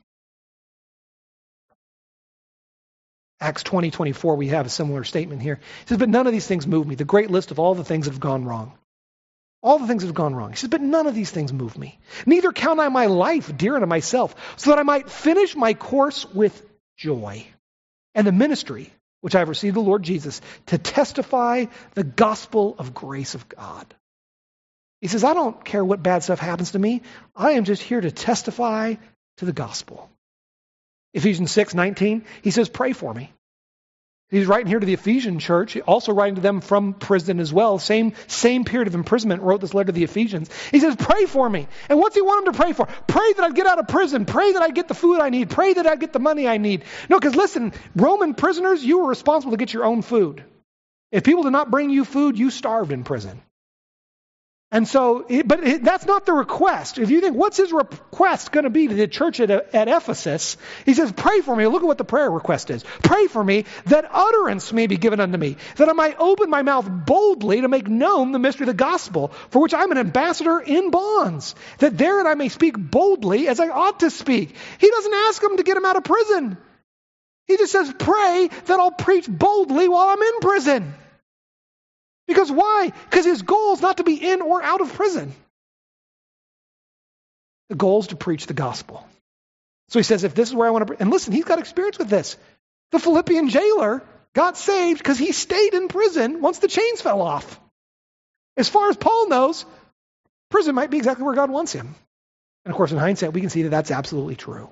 Acts 20:24, we have a similar statement here. He says, but none of these things move me. The great list of all the things that have gone wrong. All the things that have gone wrong. He says, but none of these things move me. Neither count I my life dear unto myself, so that I might finish my course with joy. And the ministry which I have received the Lord Jesus, to testify the gospel of grace of God. He says, I don't care what bad stuff happens to me. I am just here to testify to the gospel. Ephesians 6:19, he says, pray for me. He's writing here to the Ephesian church, also writing to them from prison as well. Same period of imprisonment, wrote this letter to the Ephesians. He says, pray for me. And what's he want them to pray for? Pray that I'd get out of prison. Pray that I'd get the food I need. Pray that I'd get the money I need. No, because listen, Roman prisoners, you were responsible to get your own food. If people did not bring you food, you starved in prison. And so, that's not the request. If you think, what's his request going to be to the church at Ephesus? He says, pray for me. Look at what the prayer request is. Pray for me that utterance may be given unto me, that I might open my mouth boldly to make known the mystery of the gospel, for which I'm an ambassador in bonds, that therein I may speak boldly as I ought to speak. He doesn't ask them to get him out of prison. He just says, pray that I'll preach boldly while I'm in prison. Because why? Because his goal is not to be in or out of prison. The goal is to preach the gospel. So he says, if this is where I want to... And listen, he's got experience with this. The Philippian jailer got saved because he stayed in prison once the chains fell off. As far as Paul knows, prison might be exactly where God wants him. And of course, in hindsight, we can see that that's absolutely true.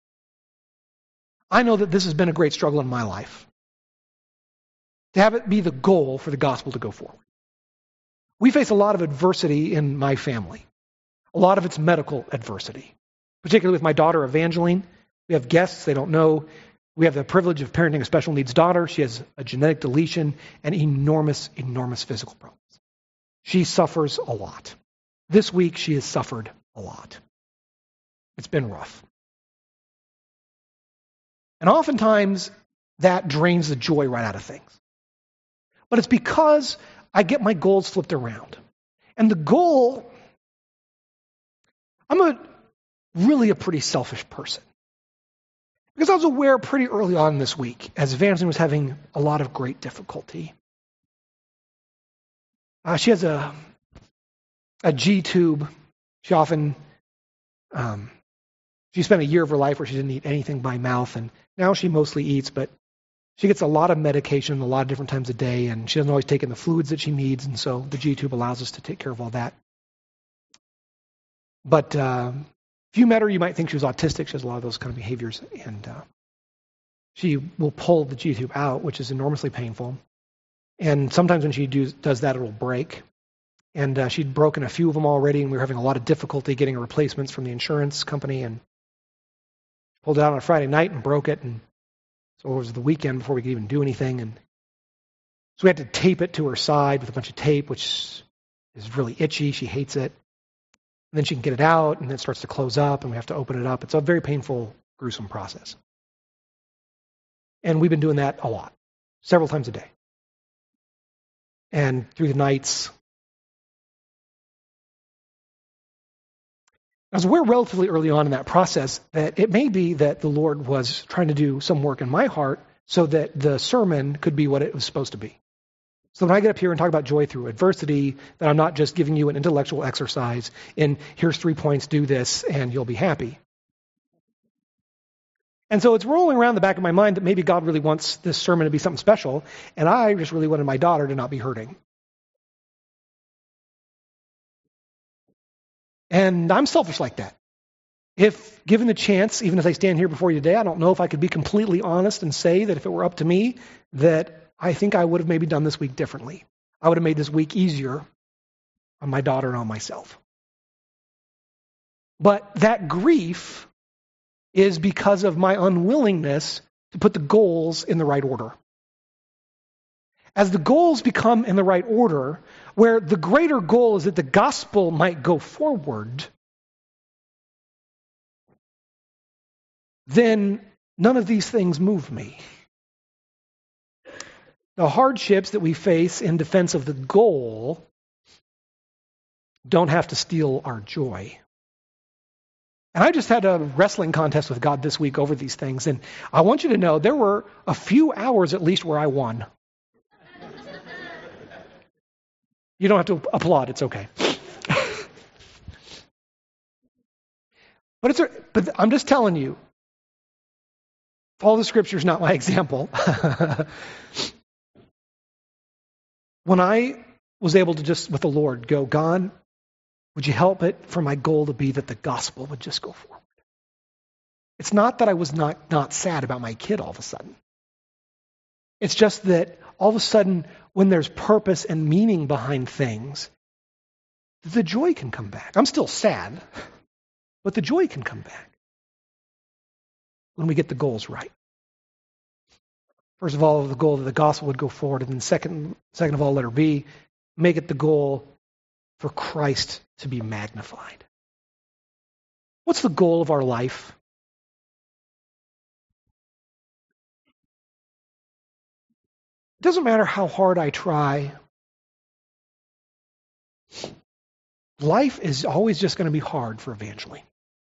I know that this has been a great struggle in my life. To have it be the goal for the gospel to go forward. We face a lot of adversity in my family. A lot of it's medical adversity. Particularly with my daughter, Evangeline. We have guests, they don't know. We have the privilege of parenting a special needs daughter. She has a genetic deletion and enormous, enormous physical problems. She suffers a lot. This week, she has suffered a lot. It's been rough. And oftentimes, that drains the joy right out of things. But it's because I get my goals flipped around. And the goal, I'm really a pretty selfish person. Because I was aware pretty early on this week, as Evangeline was having a lot of great difficulty. She has a G-tube. She often, she spent a year of her life where she didn't eat anything by mouth, and now she mostly eats, but she gets a lot of medication a lot of different times a day, and she doesn't always take in the fluids that she needs, and so the G-tube allows us to take care of all that. But if you met her, you might think she was autistic. She has a lot of those kind of behaviors, and she will pull the G-tube out, which is enormously painful. And sometimes when she does that, it will break. And she'd broken a few of them already, and we were having a lot of difficulty getting replacements from the insurance company, and pulled it out on a Friday night and broke it, and so it was the weekend before we could even do anything. And so we had to tape it to her side with a bunch of tape, which is really itchy. She hates it. And then she can get it out, and then it starts to close up, and we have to open it up. It's a very painful, gruesome process. And we've been doing that a lot, several times a day. and through the nights. As we're relatively early on in that process, that it may be that the Lord was trying to do some work in my heart so that the sermon could be what it was supposed to be. So when I get up here and talk about joy through adversity, that I'm not just giving you an intellectual exercise in here's 3 points, do this, and you'll be happy. And so it's rolling around the back of my mind that maybe God really wants this sermon to be something special, and I just really wanted my daughter to not be hurting. And I'm selfish like that. If given the chance, even as I stand here before you today, I don't know if I could be completely honest and say that if it were up to me, that I think I would have maybe done this week differently. I would have made this week easier on my daughter and on myself. But that grief is because of my unwillingness to put the goals in the right order. As the goals become in the right order, where the greater goal is that the gospel might go forward, then none of these things move me. The hardships that we face in defense of the goal don't have to steal our joy. And I just had a wrestling contest with God this week over these things, and I want you to know there were a few hours at least where I won. You don't have to applaud, it's okay. But I'm just telling you, follow the scriptures, not my example. When I was able to just, with the Lord, go, God, would you help it for my goal to be that the gospel would just go forward? It's not that I was not sad about my kid all of a sudden. It's just that all of a sudden, when there's purpose and meaning behind things, the joy can come back. I'm still sad, but the joy can come back when we get the goals right. First of all, the goal that the gospel would go forward, and then second of all, letter B, make it the goal for Christ to be magnified. What's the goal of our life? It doesn't matter how hard I try. Life is always just going to be hard for Evangeline.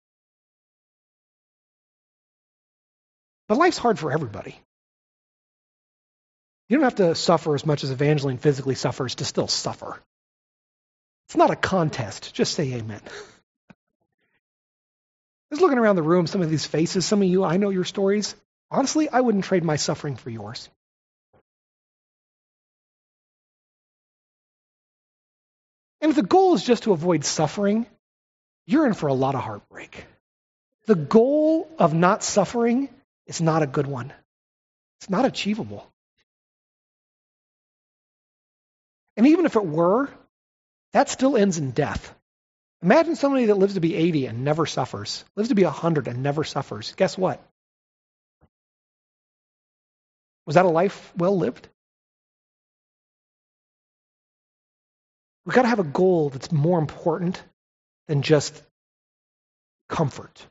But life's hard for everybody. You don't have to suffer as much as Evangeline physically suffers to still suffer. It's not a contest. Just say amen. Just looking around the room, some of these faces, some of you, I know your stories. Honestly, I wouldn't trade my suffering for yours. And if the goal is just to avoid suffering, you're in for a lot of heartbreak. The goal of not suffering is not a good one. It's not achievable. And even if it were, that still ends in death. Imagine somebody that lives to be 80 and never suffers, lives to be 100 and never suffers. Guess what? Was that a life well lived? We've got to have a goal that's more important than just comfort.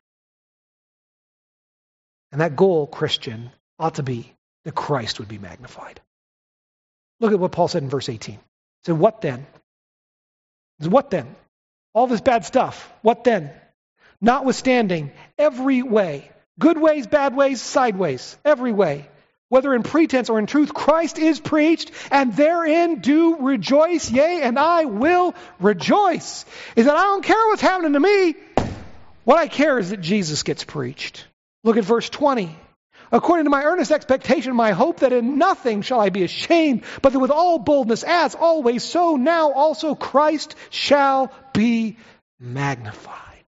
And that goal, Christian, ought to be that Christ would be magnified. Look at what Paul said in verse 18. He said, what then? He said, what then? All this bad stuff. What then? Notwithstanding, every way, good ways, bad ways, sideways, every way, whether in pretense or in truth, Christ is preached, and therein do rejoice, yea, and I will rejoice. Is that I don't care what's happening to me. What I care is that Jesus gets preached. Look at verse 20. According to my earnest expectation, my hope that in nothing shall I be ashamed, but that with all boldness, as always, so now also Christ shall be magnified.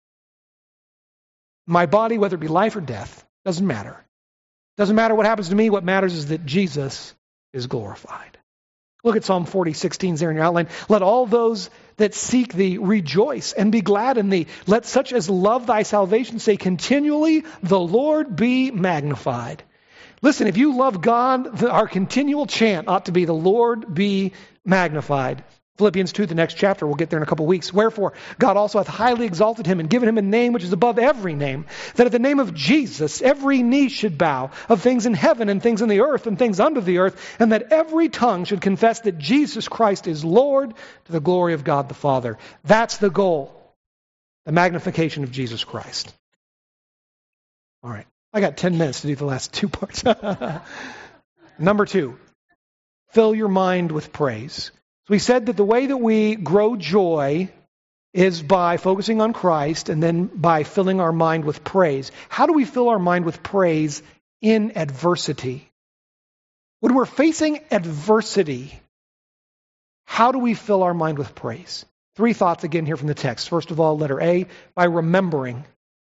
My body, whether it be life or death, doesn't matter. Doesn't matter what happens to me. What matters is that Jesus is glorified. Look at Psalm 40:16 there in your outline. Let all those that seek thee rejoice and be glad in thee. Let such as love thy salvation say continually, the Lord be magnified. Listen, if you love God, our continual chant ought to be the Lord be magnified. Philippians 2, the next chapter, we'll get there in a couple of weeks. Wherefore, God also hath highly exalted him and given him a name which is above every name, that at the name of Jesus every knee should bow, of things in heaven and things in the earth and things under the earth, and that every tongue should confess that Jesus Christ is Lord, to the glory of God the Father. That's the goal, the magnification of Jesus Christ. All right, I got 10 minutes to do the last two parts. Number 2, fill your mind with praise. We said that the way that we grow joy is by focusing on Christ and then by filling our mind with praise. How do we fill our mind with praise in adversity? When we're facing adversity, how do we fill our mind with praise? 3 thoughts again here from the text. First of all, letter A, by remembering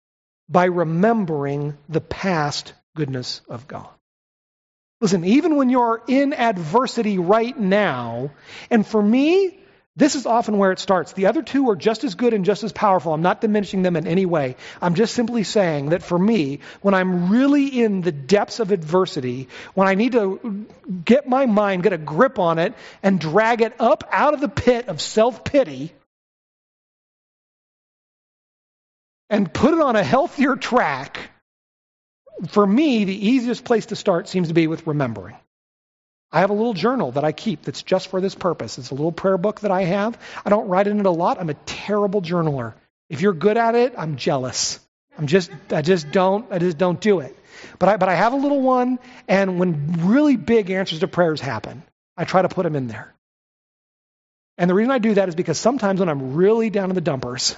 the past goodness of God. Listen, even when you're in adversity right now, and for me, this is often where it starts. The other 2 are just as good and just as powerful. I'm not diminishing them in any way. I'm just simply saying that for me, when I'm really in the depths of adversity, when I need to get my mind, get a grip on it, and drag it up out of the pit of self-pity, and put it on a healthier track, for me, the easiest place to start seems to be with remembering. I have a little journal that I keep that's just for this purpose. It's a little prayer book that I have. I don't write in it a lot. I'm a terrible journaler. If you're good at it, I'm jealous. I just don't do it. But I have a little one, and when really big answers to prayers happen, I try to put them in there. And the reason I do that is because sometimes when I'm really down in the dumpers,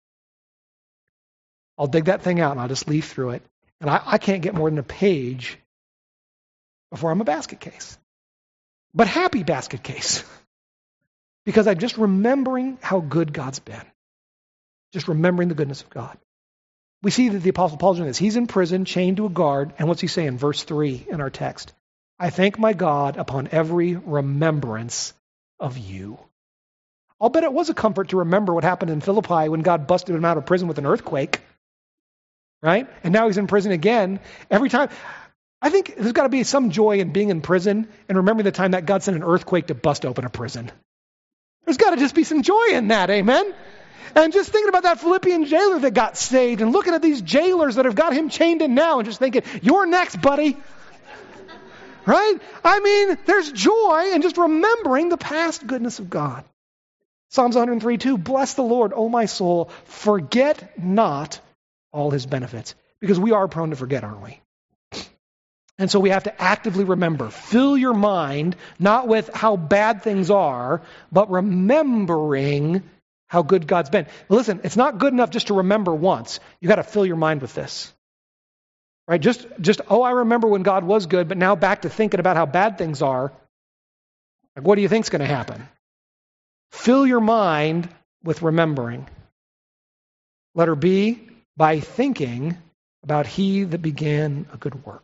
I'll dig that thing out and I'll just leaf through it. And I can't get more than a page before I'm a basket case. But happy basket case. Because I'm just remembering how good God's been. Just remembering the goodness of God. We see that the Apostle Paul's doing this. He's in prison, chained to a guard. And what's he saying? Verse 3 in our text. I thank my God upon every remembrance of you. I'll bet it was a comfort to remember what happened in Philippi when God busted him out of prison with an earthquake. Right? And now he's in prison again. Every time, I think there's got to be some joy in being in prison and remembering the time that God sent an earthquake to bust open a prison. There's got to just be some joy in that, amen? And just thinking about that Philippian jailer that got saved and looking at these jailers that have got him chained in now and just thinking, you're next, buddy. Right? I mean, there's joy in just remembering the past goodness of God. Psalms 103:2, bless the Lord, O my soul, forget not all his benefits. Because we are prone to forget, aren't we? And so we have to actively remember. Fill your mind, not with how bad things are, but remembering how good God's been. Listen, it's not good enough just to remember once. You've got to fill your mind with this. Right? Just, I remember when God was good, but now back to thinking about how bad things are. Like, what do you think's going to happen? Fill your mind with remembering. Letter B, by thinking about he that began a good work.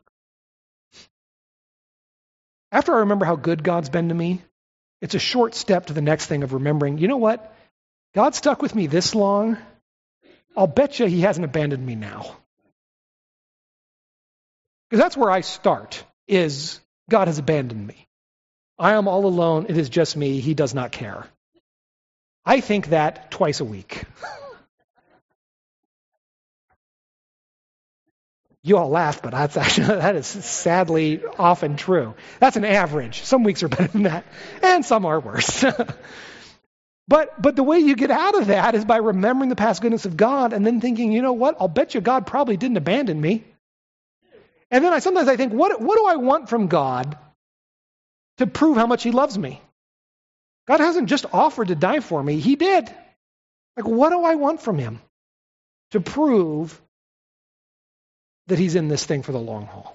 After I remember how good God's been to me, it's a short step to the next thing of remembering, you know what? God stuck with me this long. I'll bet you he hasn't abandoned me now. Because that's where I start, is God has abandoned me. I am all alone. It is just me. He does not care. I think that twice a week. You all laugh, but that is sadly often true. That's an average. Some weeks are better than that, and some are worse. But the way you get out of that is by remembering the past goodness of God and then thinking, you know what? I'll bet you God probably didn't abandon me. And then sometimes I think, what do I want from God to prove how much he loves me? God hasn't just offered to die for me. He did. Like, what do I want from him to prove that he's in this thing for the long haul?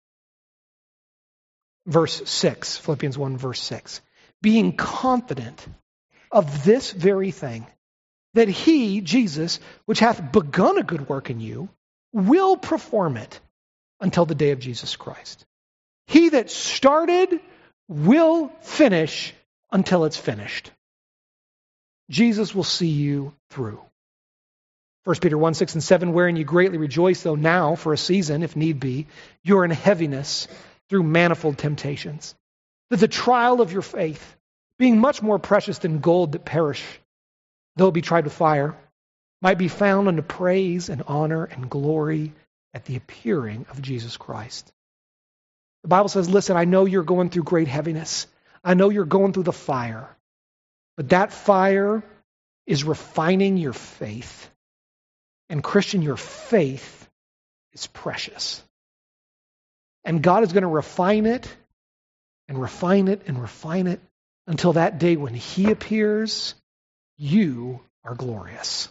Verse 6, Philippians 1, verse 6. Being confident of this very thing, that he, Jesus, which hath begun a good work in you, will perform it until the day of Jesus Christ. He that started will finish until it's finished. Jesus will see you through. 1 Peter 1, 6 and 7, wherein you greatly rejoice, though now, for a season, if need be, you are in heaviness through manifold temptations. That the trial of your faith, being much more precious than gold that perish, though it be tried with fire, might be found unto praise and honor and glory at the appearing of Jesus Christ. The Bible says, listen, I know you're going through great heaviness. I know you're going through the fire. But that fire is refining your faith. And Christian, your faith is precious. And God is going to refine it and refine it and refine it until that day when He appears, you are glorious.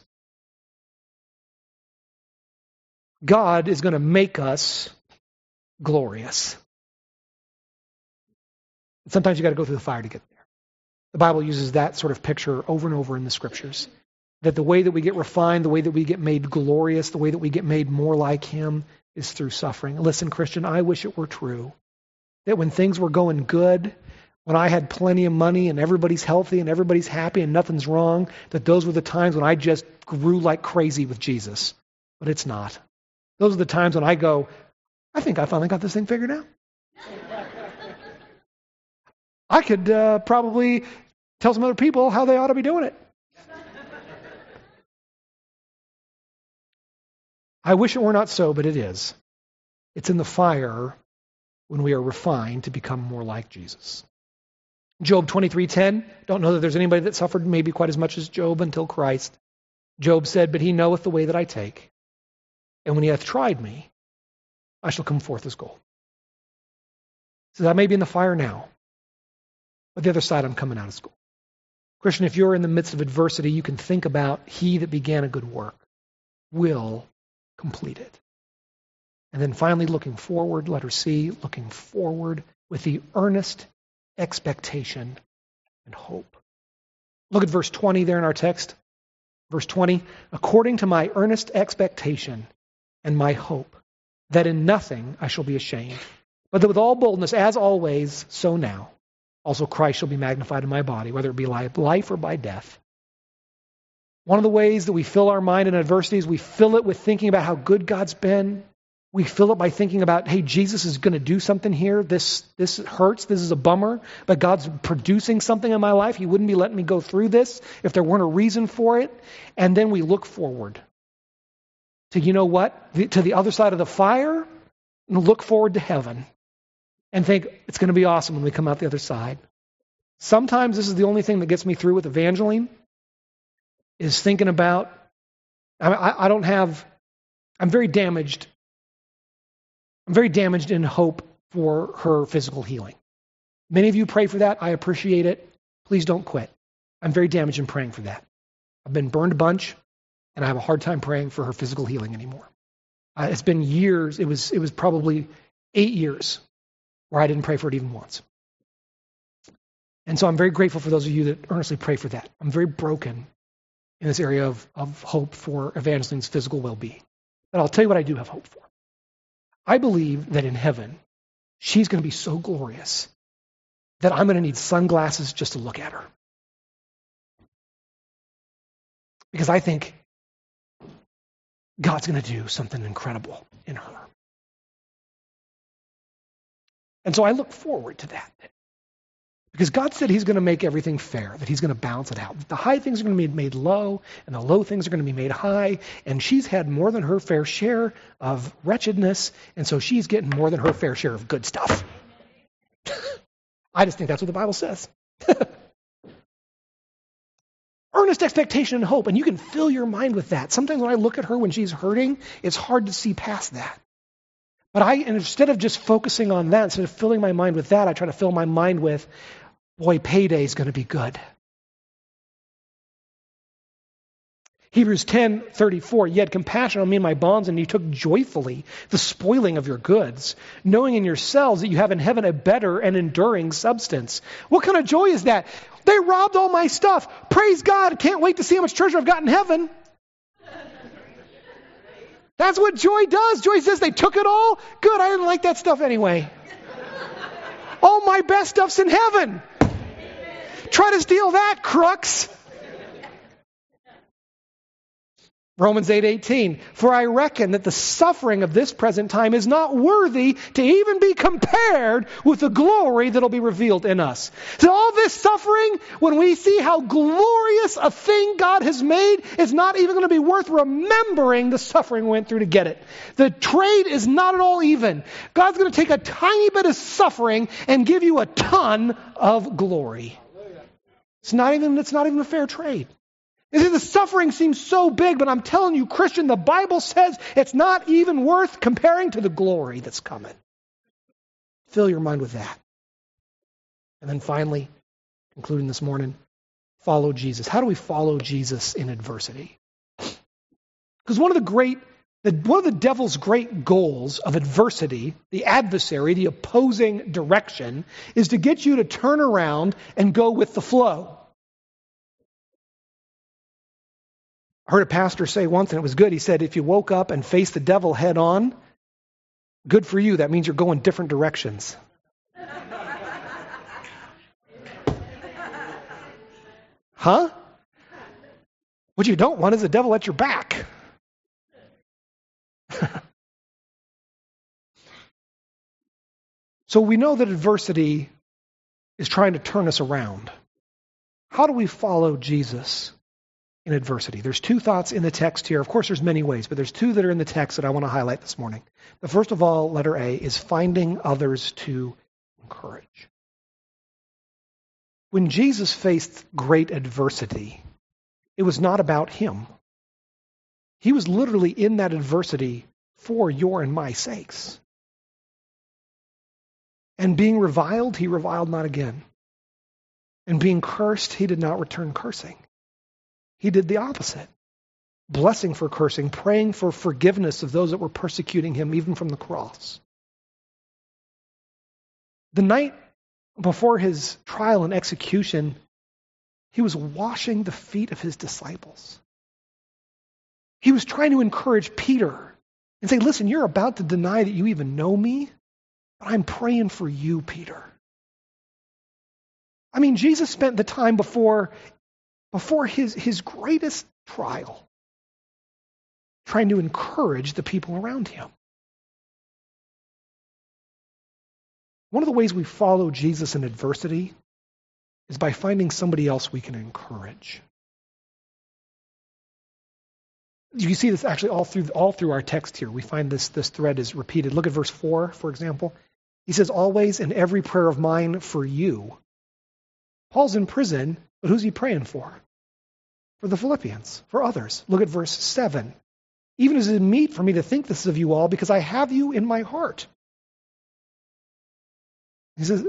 God is going to make us glorious. Sometimes you got to go through the fire to get there. The Bible uses that sort of picture over and over in the Scriptures. That the way that we get refined, the way that we get made glorious, the way that we get made more like Him is through suffering. Listen, Christian, I wish it were true that when things were going good, when I had plenty of money and everybody's healthy and everybody's happy and nothing's wrong, that those were the times when I just grew like crazy with Jesus. But it's not. Those are the times when I go, I think I finally got this thing figured out. I could probably tell some other people how they ought to be doing it. I wish it were not so, but it is. It's in the fire when we are refined to become more like Jesus. Job 23:10, don't know that there's anybody that suffered maybe quite as much as Job until Christ. Job said, but he knoweth the way that I take. And when he hath tried me, I shall come forth as gold. So I may be in the fire now, but the other side I'm coming out as gold. Christian, if you're in the midst of adversity, you can think about He that began a good work will complete it. And then finally, looking forward, letter C, looking forward with the earnest expectation and hope. Look at verse 20 there in our text. Verse 20, according to my earnest expectation and my hope, that in nothing I shall be ashamed, but that with all boldness, as always, so now, also Christ shall be magnified in my body, whether it be life or by death. One of the ways that we fill our mind in adversity is we fill it with thinking about how good God's been. We fill it by thinking about, hey, Jesus is going to do something here. This hurts. This is a bummer. But God's producing something in my life. He wouldn't be letting me go through this if there weren't a reason for it. And then we look forward to, you know what? To the other side of the fire, and look forward to heaven. And think, it's going to be awesome when we come out the other side. Sometimes this is the only thing that gets me through with Evangeline, is thinking about, I'm very damaged. I'm very damaged in hope for her physical healing. Many of you pray for that. I appreciate it. Please don't quit. I'm very damaged in praying for that. I've been burned a bunch, and I have a hard time praying for her physical healing anymore. It's been years. It was probably 8 years where I didn't pray for it even once. And so I'm very grateful for those of you that earnestly pray for that. I'm very broken in this area of hope for Evangeline's physical well-being. But I'll tell you what I do have hope for. I believe that in heaven, she's going to be so glorious that I'm going to need sunglasses just to look at her. Because I think God's going to do something incredible in her. And so I look forward to that. Because God said He's going to make everything fair, that He's going to balance it out. The high things are going to be made low, and the low things are going to be made high. And she's had more than her fair share of wretchedness, and so she's getting more than her fair share of good stuff. I just think that's what the Bible says. Earnest expectation and hope, and you can fill your mind with that. Sometimes when I look at her when she's hurting, it's hard to see past that. But instead of just focusing on that, instead of filling my mind with that, I try to fill my mind with, boy, payday's going to be good. Hebrews 10:34, you had compassion on me and my bonds, and you took joyfully the spoiling of your goods, knowing in yourselves that you have in heaven a better and enduring substance. What kind of joy is that? They robbed all my stuff. Praise God. Can't wait to see how much treasure I've got in heaven. That's what joy does. Joy says they took it all. Good, I didn't like that stuff anyway. All my best stuff's in heaven. Try to steal that, crooks. Romans 8:18, for I reckon that the suffering of this present time is not worthy to even be compared with the glory that will be revealed in us. So all this suffering, when we see how glorious a thing God has made, it's not even going to be worth remembering the suffering we went through to get it. The trade is not at all even. God's going to take a tiny bit of suffering and give you a ton of glory. It's not even a fair trade. You see, the suffering seems so big, but I'm telling you, Christian, the Bible says it's not even worth comparing to the glory that's coming. Fill your mind with that. And then finally, concluding this morning, follow Jesus. How do we follow Jesus in adversity? Because one of the devil's great goals of adversity, the adversary, the opposing direction, is to get you to turn around and go with the flow. I heard a pastor say once, and it was good. He said, if you woke up and faced the devil head on, good for you. That means you're going different directions. Huh? What you don't want is the devil at your back. So we know that adversity is trying to turn us around. How do we follow Jesus in adversity? There's two thoughts in the text here. Of course, there's many ways, but there's two that are in the text that I want to highlight this morning. The first of all, letter A, is finding others to encourage. When Jesus faced great adversity, it was not about him. He was literally in that adversity for your and my sakes. And being reviled, he reviled not again. And being cursed, he did not return cursing. He did the opposite. Blessing for cursing, praying for forgiveness of those that were persecuting him, even from the cross. The night before his trial and execution, he was washing the feet of his disciples. He was trying to encourage Peter and say, listen, you're about to deny that you even know me, but I'm praying for you, Peter. I mean, Jesus spent the time before his greatest trial, trying to encourage the people around him. One of the ways we follow Jesus in adversity is by finding somebody else we can encourage. You see this actually all through our text here. We find this thread is repeated. Look at verse 4, for example. He says, always in every prayer of mine for you. Paul's in prison, but who's he praying for? For the Philippians, for others. Look at verse 7. Even as it is meet for me to think this of you all, because I have you in my heart. He says,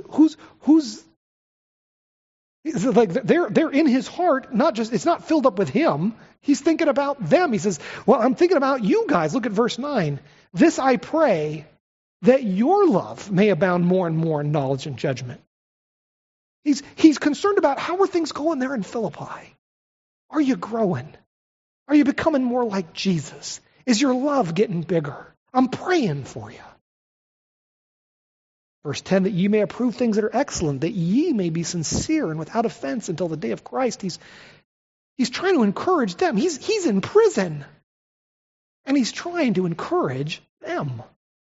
like they're in his heart, it's not filled up with him. He's thinking about them. He says, well, I'm thinking about you guys. Look at verse 9. This I pray, that your love may abound more and more in knowledge and judgment. He's concerned about how are things going there in Philippi. Are you growing? Are you becoming more like Jesus? Is your love getting bigger? I'm praying for you. Verse 10, that ye may approve things that are excellent, that ye may be sincere and without offense until the day of Christ. He's trying to encourage them. He's in prison. And he's trying to encourage them.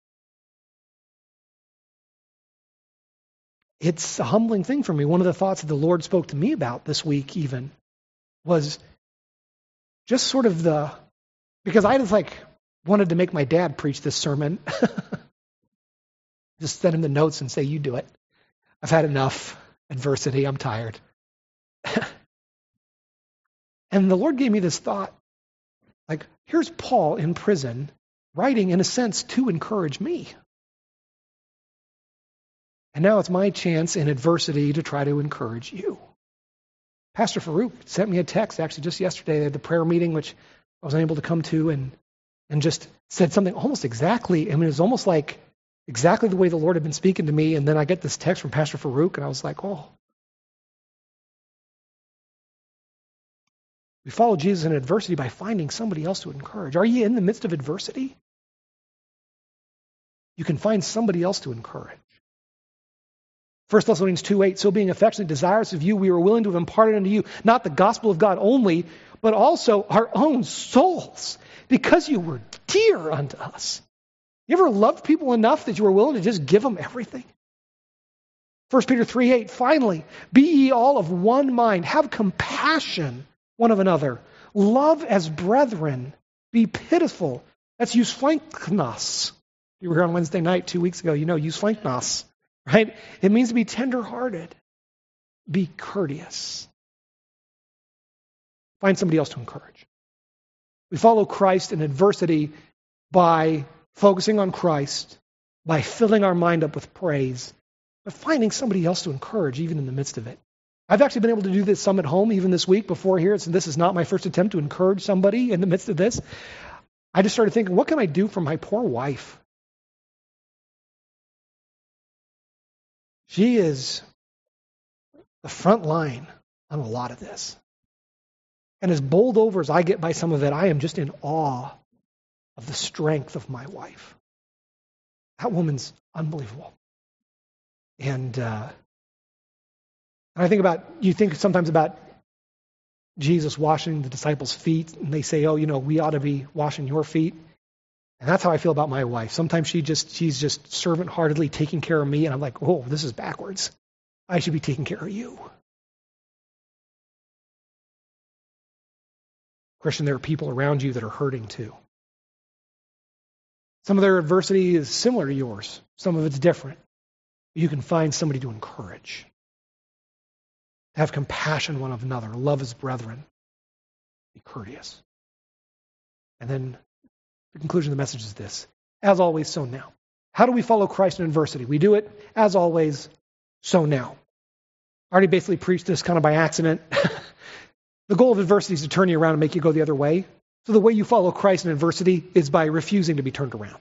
It's a humbling thing for me. One of the thoughts that the Lord spoke to me about this week even was just sort of because I just wanted to make my dad preach this sermon. Just send him the notes and say, you do it. I've had enough adversity. I'm tired. And the Lord gave me this thought. Here's Paul in prison, writing in a sense to encourage me. And now it's my chance in adversity to try to encourage you. Pastor Farouk sent me a text actually just yesterday at the prayer meeting, which I was unable to come to, and just said something almost exactly. I mean, it was almost like exactly the way the Lord had been speaking to me. And then I get this text from Pastor Farouk, and I was like, oh. We follow Jesus in adversity by finding somebody else to encourage. Are you in the midst of adversity? You can find somebody else to encourage. 1 Thessalonians 2:8, so being affectionately desirous of you, we were willing to have imparted unto you not the gospel of God only, but also our own souls, because you were dear unto us. You ever loved people enough that you were willing to just give them everything? 1 Peter 3:8, finally, be ye all of one mind, have compassion one of another, love as brethren, be pitiful. That's eusphlanknos. You were here on Wednesday night 2 weeks ago, you know eusphlanknos, right? It means to be tenderhearted, be courteous. Find somebody else to encourage. We follow Christ in adversity by focusing on Christ, by filling our mind up with praise, but finding somebody else to encourage even in the midst of it. I've actually been able to do this some at home even this week before here. So this is not my first attempt to encourage somebody in the midst of this. I just started thinking, what can I do for my poor wife? She is the front line on a lot of this. And as bowled over as I get by some of it, I am just in awe of the strength of my wife. That woman's unbelievable. And I think you think sometimes about Jesus washing the disciples' feet, and they say, oh, we ought to be washing your feet. And that's how I feel about my wife. Sometimes she's just servant-heartedly taking care of me, and I'm like, oh, this is backwards. I should be taking care of you. Christian, there are people around you that are hurting too. Some of their adversity is similar to yours. Some of it's different. You can find somebody to encourage. Have compassion one of another. Love as brethren. Be courteous. And then the conclusion of the message is this. As always, so now. How do we follow Christ in adversity? We do it, as always, so now. I already basically preached this kind of by accident. The goal of adversity is to turn you around and make you go the other way. So the way you follow Christ in adversity is by refusing to be turned around.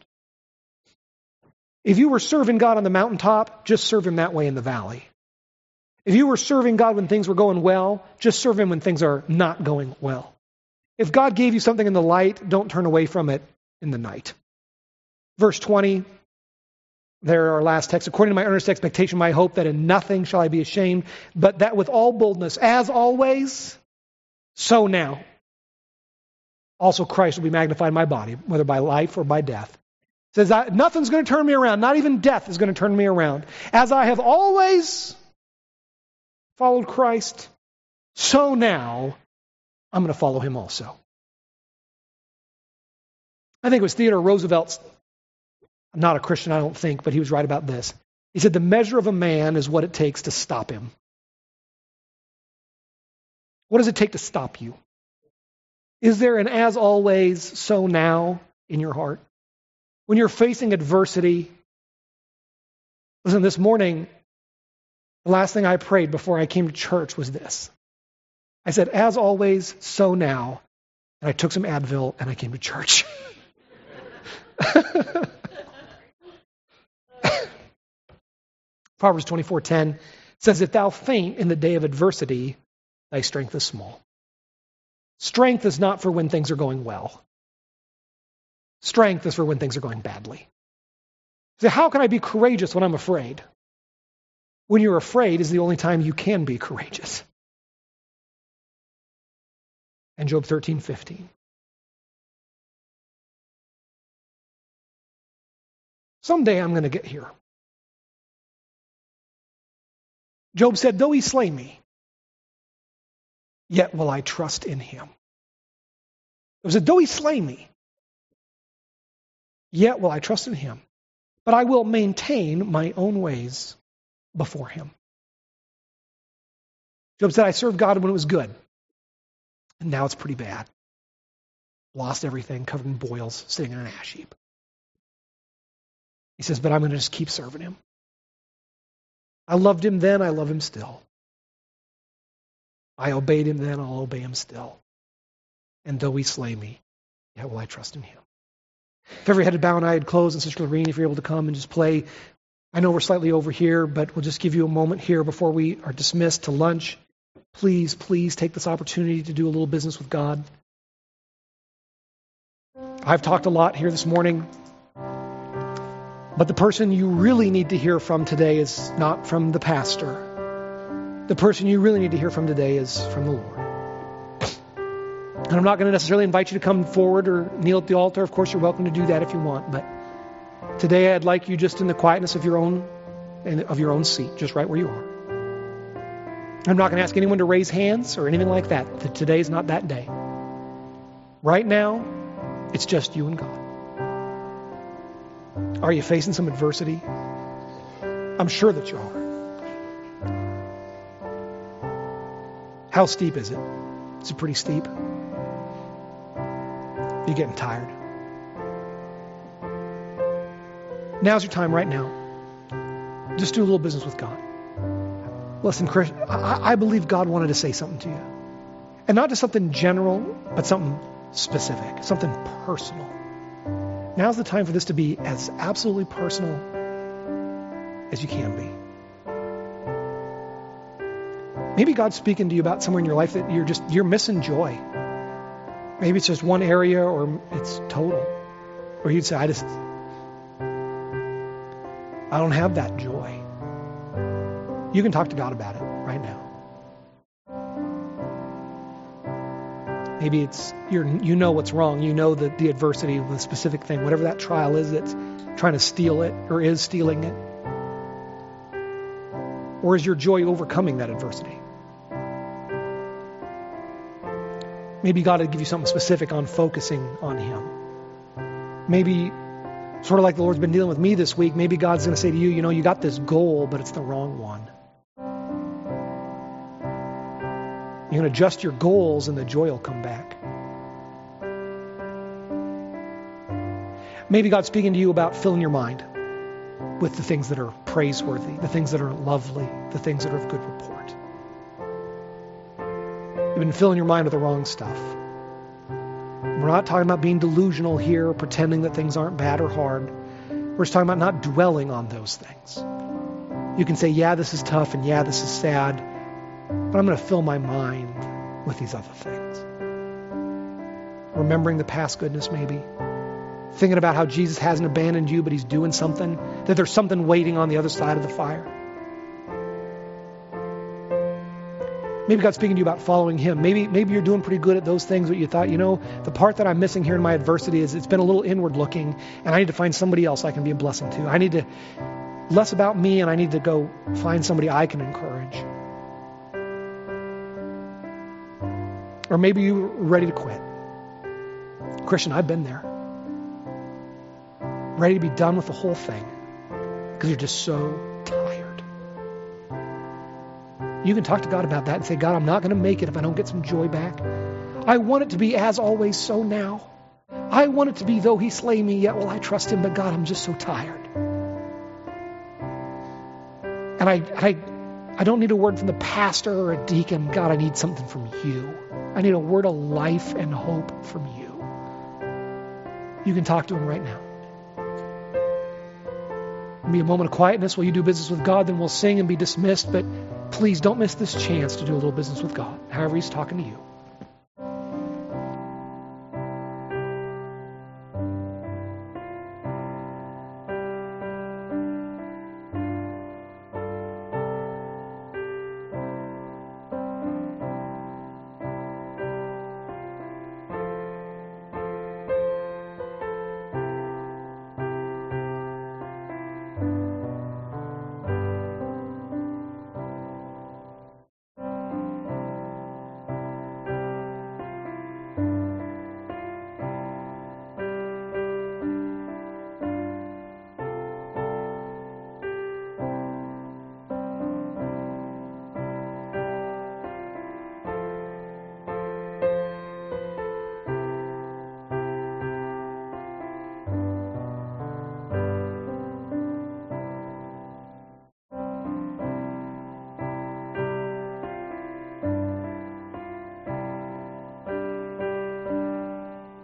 If you were serving God on the mountaintop, just serve Him that way in the valley. If you were serving God when things were going well, just serve Him when things are not going well. If God gave you something in the light, don't turn away from it in the night. Verse 20, there our last text. According to my earnest expectation, my hope that in nothing shall I be ashamed, but that with all boldness, as always, so now. Also Christ will be magnified in my body, whether by life or by death. It says, nothing's going to turn me around. Not even death is going to turn me around. As I have always followed Christ, so now I'm going to follow Him also. I think it was Theodore Roosevelt. I'm not a Christian, I don't think, but he was right about this. He said, the measure of a man is what it takes to stop him. What does it take to stop you? Is there an as always, so now in your heart? When you're facing adversity, listen, this morning, the last thing I prayed before I came to church was this. I said, as always, so now. And I took some Advil and I came to church. Proverbs 24:10 says, if thou faint in the day of adversity, thy strength is small. Strength is not for when things are going well. Strength is for when things are going badly. So how can I be courageous when I'm afraid? When you're afraid is the only time you can be courageous. And Job 13:15. Someday I'm going to get here. Job said, though he slay me, yet will I trust in him. It said, though he slay me, yet will I trust in him. But I will maintain my own ways before him. Job said, I served God when it was good. And now it's pretty bad. Lost everything, covered in boils, sitting in an ash heap. He says, but I'm going to just keep serving him. I loved him then, I love him still. I obeyed him then, I'll obey him still. And though he slay me, yet will I trust in him. If every head had bowed and eye had closed, and Sister Lorene, if you're able to come and just play. I know we're slightly over here, but we'll just give you a moment here before we are dismissed to lunch. Please, please take this opportunity to do a little business with God. I've talked a lot here this morning. But the person you really need to hear from today is not from the pastor. The person you really need to hear from today is from the Lord. And I'm not going to necessarily invite you to come forward or kneel at the altar. Of course, you're welcome to do that if you want. But today I'd like you just in the quietness of your own seat, just right where you are. I'm not going to ask anyone to raise hands or anything like that. Today's not that day. Right now, it's just you and God. Are you facing some adversity? I'm sure that you are. How steep is it? Is it pretty steep? You're getting tired. Now's your time right now. Just do a little business with God. Listen, Chris, I believe God wanted to say something to you. And not just something general, but something specific, something personal. Now's the time for this to be as absolutely personal as you can be. Maybe God's speaking to you about somewhere in your life that you're missing joy. Maybe it's just one area or it's total. Or you'd say, I don't have that joy. You can talk to God about it right now. Maybe it's you know what's wrong. You know the adversity of the specific thing, whatever that trial is that's trying to steal it or is stealing it. Or is your joy overcoming that adversity? Maybe God would give you something specific on focusing on Him. Maybe, sort of like the Lord's been dealing with me this week, maybe God's going to say to you, you got this goal, but it's the wrong one. You're going to adjust your goals and the joy will come back. Maybe God's speaking to you about filling your mind with the things that are praiseworthy, the things that are lovely, the things that are of good report. You've been filling your mind with the wrong stuff. We're not talking about being delusional here, pretending that things aren't bad or hard. We're just talking about not dwelling on those things. You can say, yeah, this is tough, and yeah, this is sad, but I'm going to fill my mind with these other things. Remembering the past goodness, maybe. Thinking about how Jesus hasn't abandoned you, but He's doing something, that there's something waiting on the other side of the fire. Maybe God's speaking to you about following Him. Maybe you're doing pretty good at those things, but you thought, the part that I'm missing here in my adversity is it's been a little inward looking, and I need to find somebody else I can be a blessing to. I need to, less about me, and I need to go find somebody I can encourage. Or maybe you're ready to quit. Christian, I've been there. Ready to be done with the whole thing because you're just so tired. You can talk to God about that and say, God, I'm not going to make it if I don't get some joy back. I want it to be as always, so now. I want it to be, though He slay me, yet will I trust Him. But God, I'm just so tired. And I don't need a word from the pastor or a deacon. God, I need something from You. I need a word of life and hope from You. You can talk to Him right now. It'll be a moment of quietness while you do business with God. Then we'll sing and be dismissed. But please don't miss this chance to do a little business with God, however He's talking to you.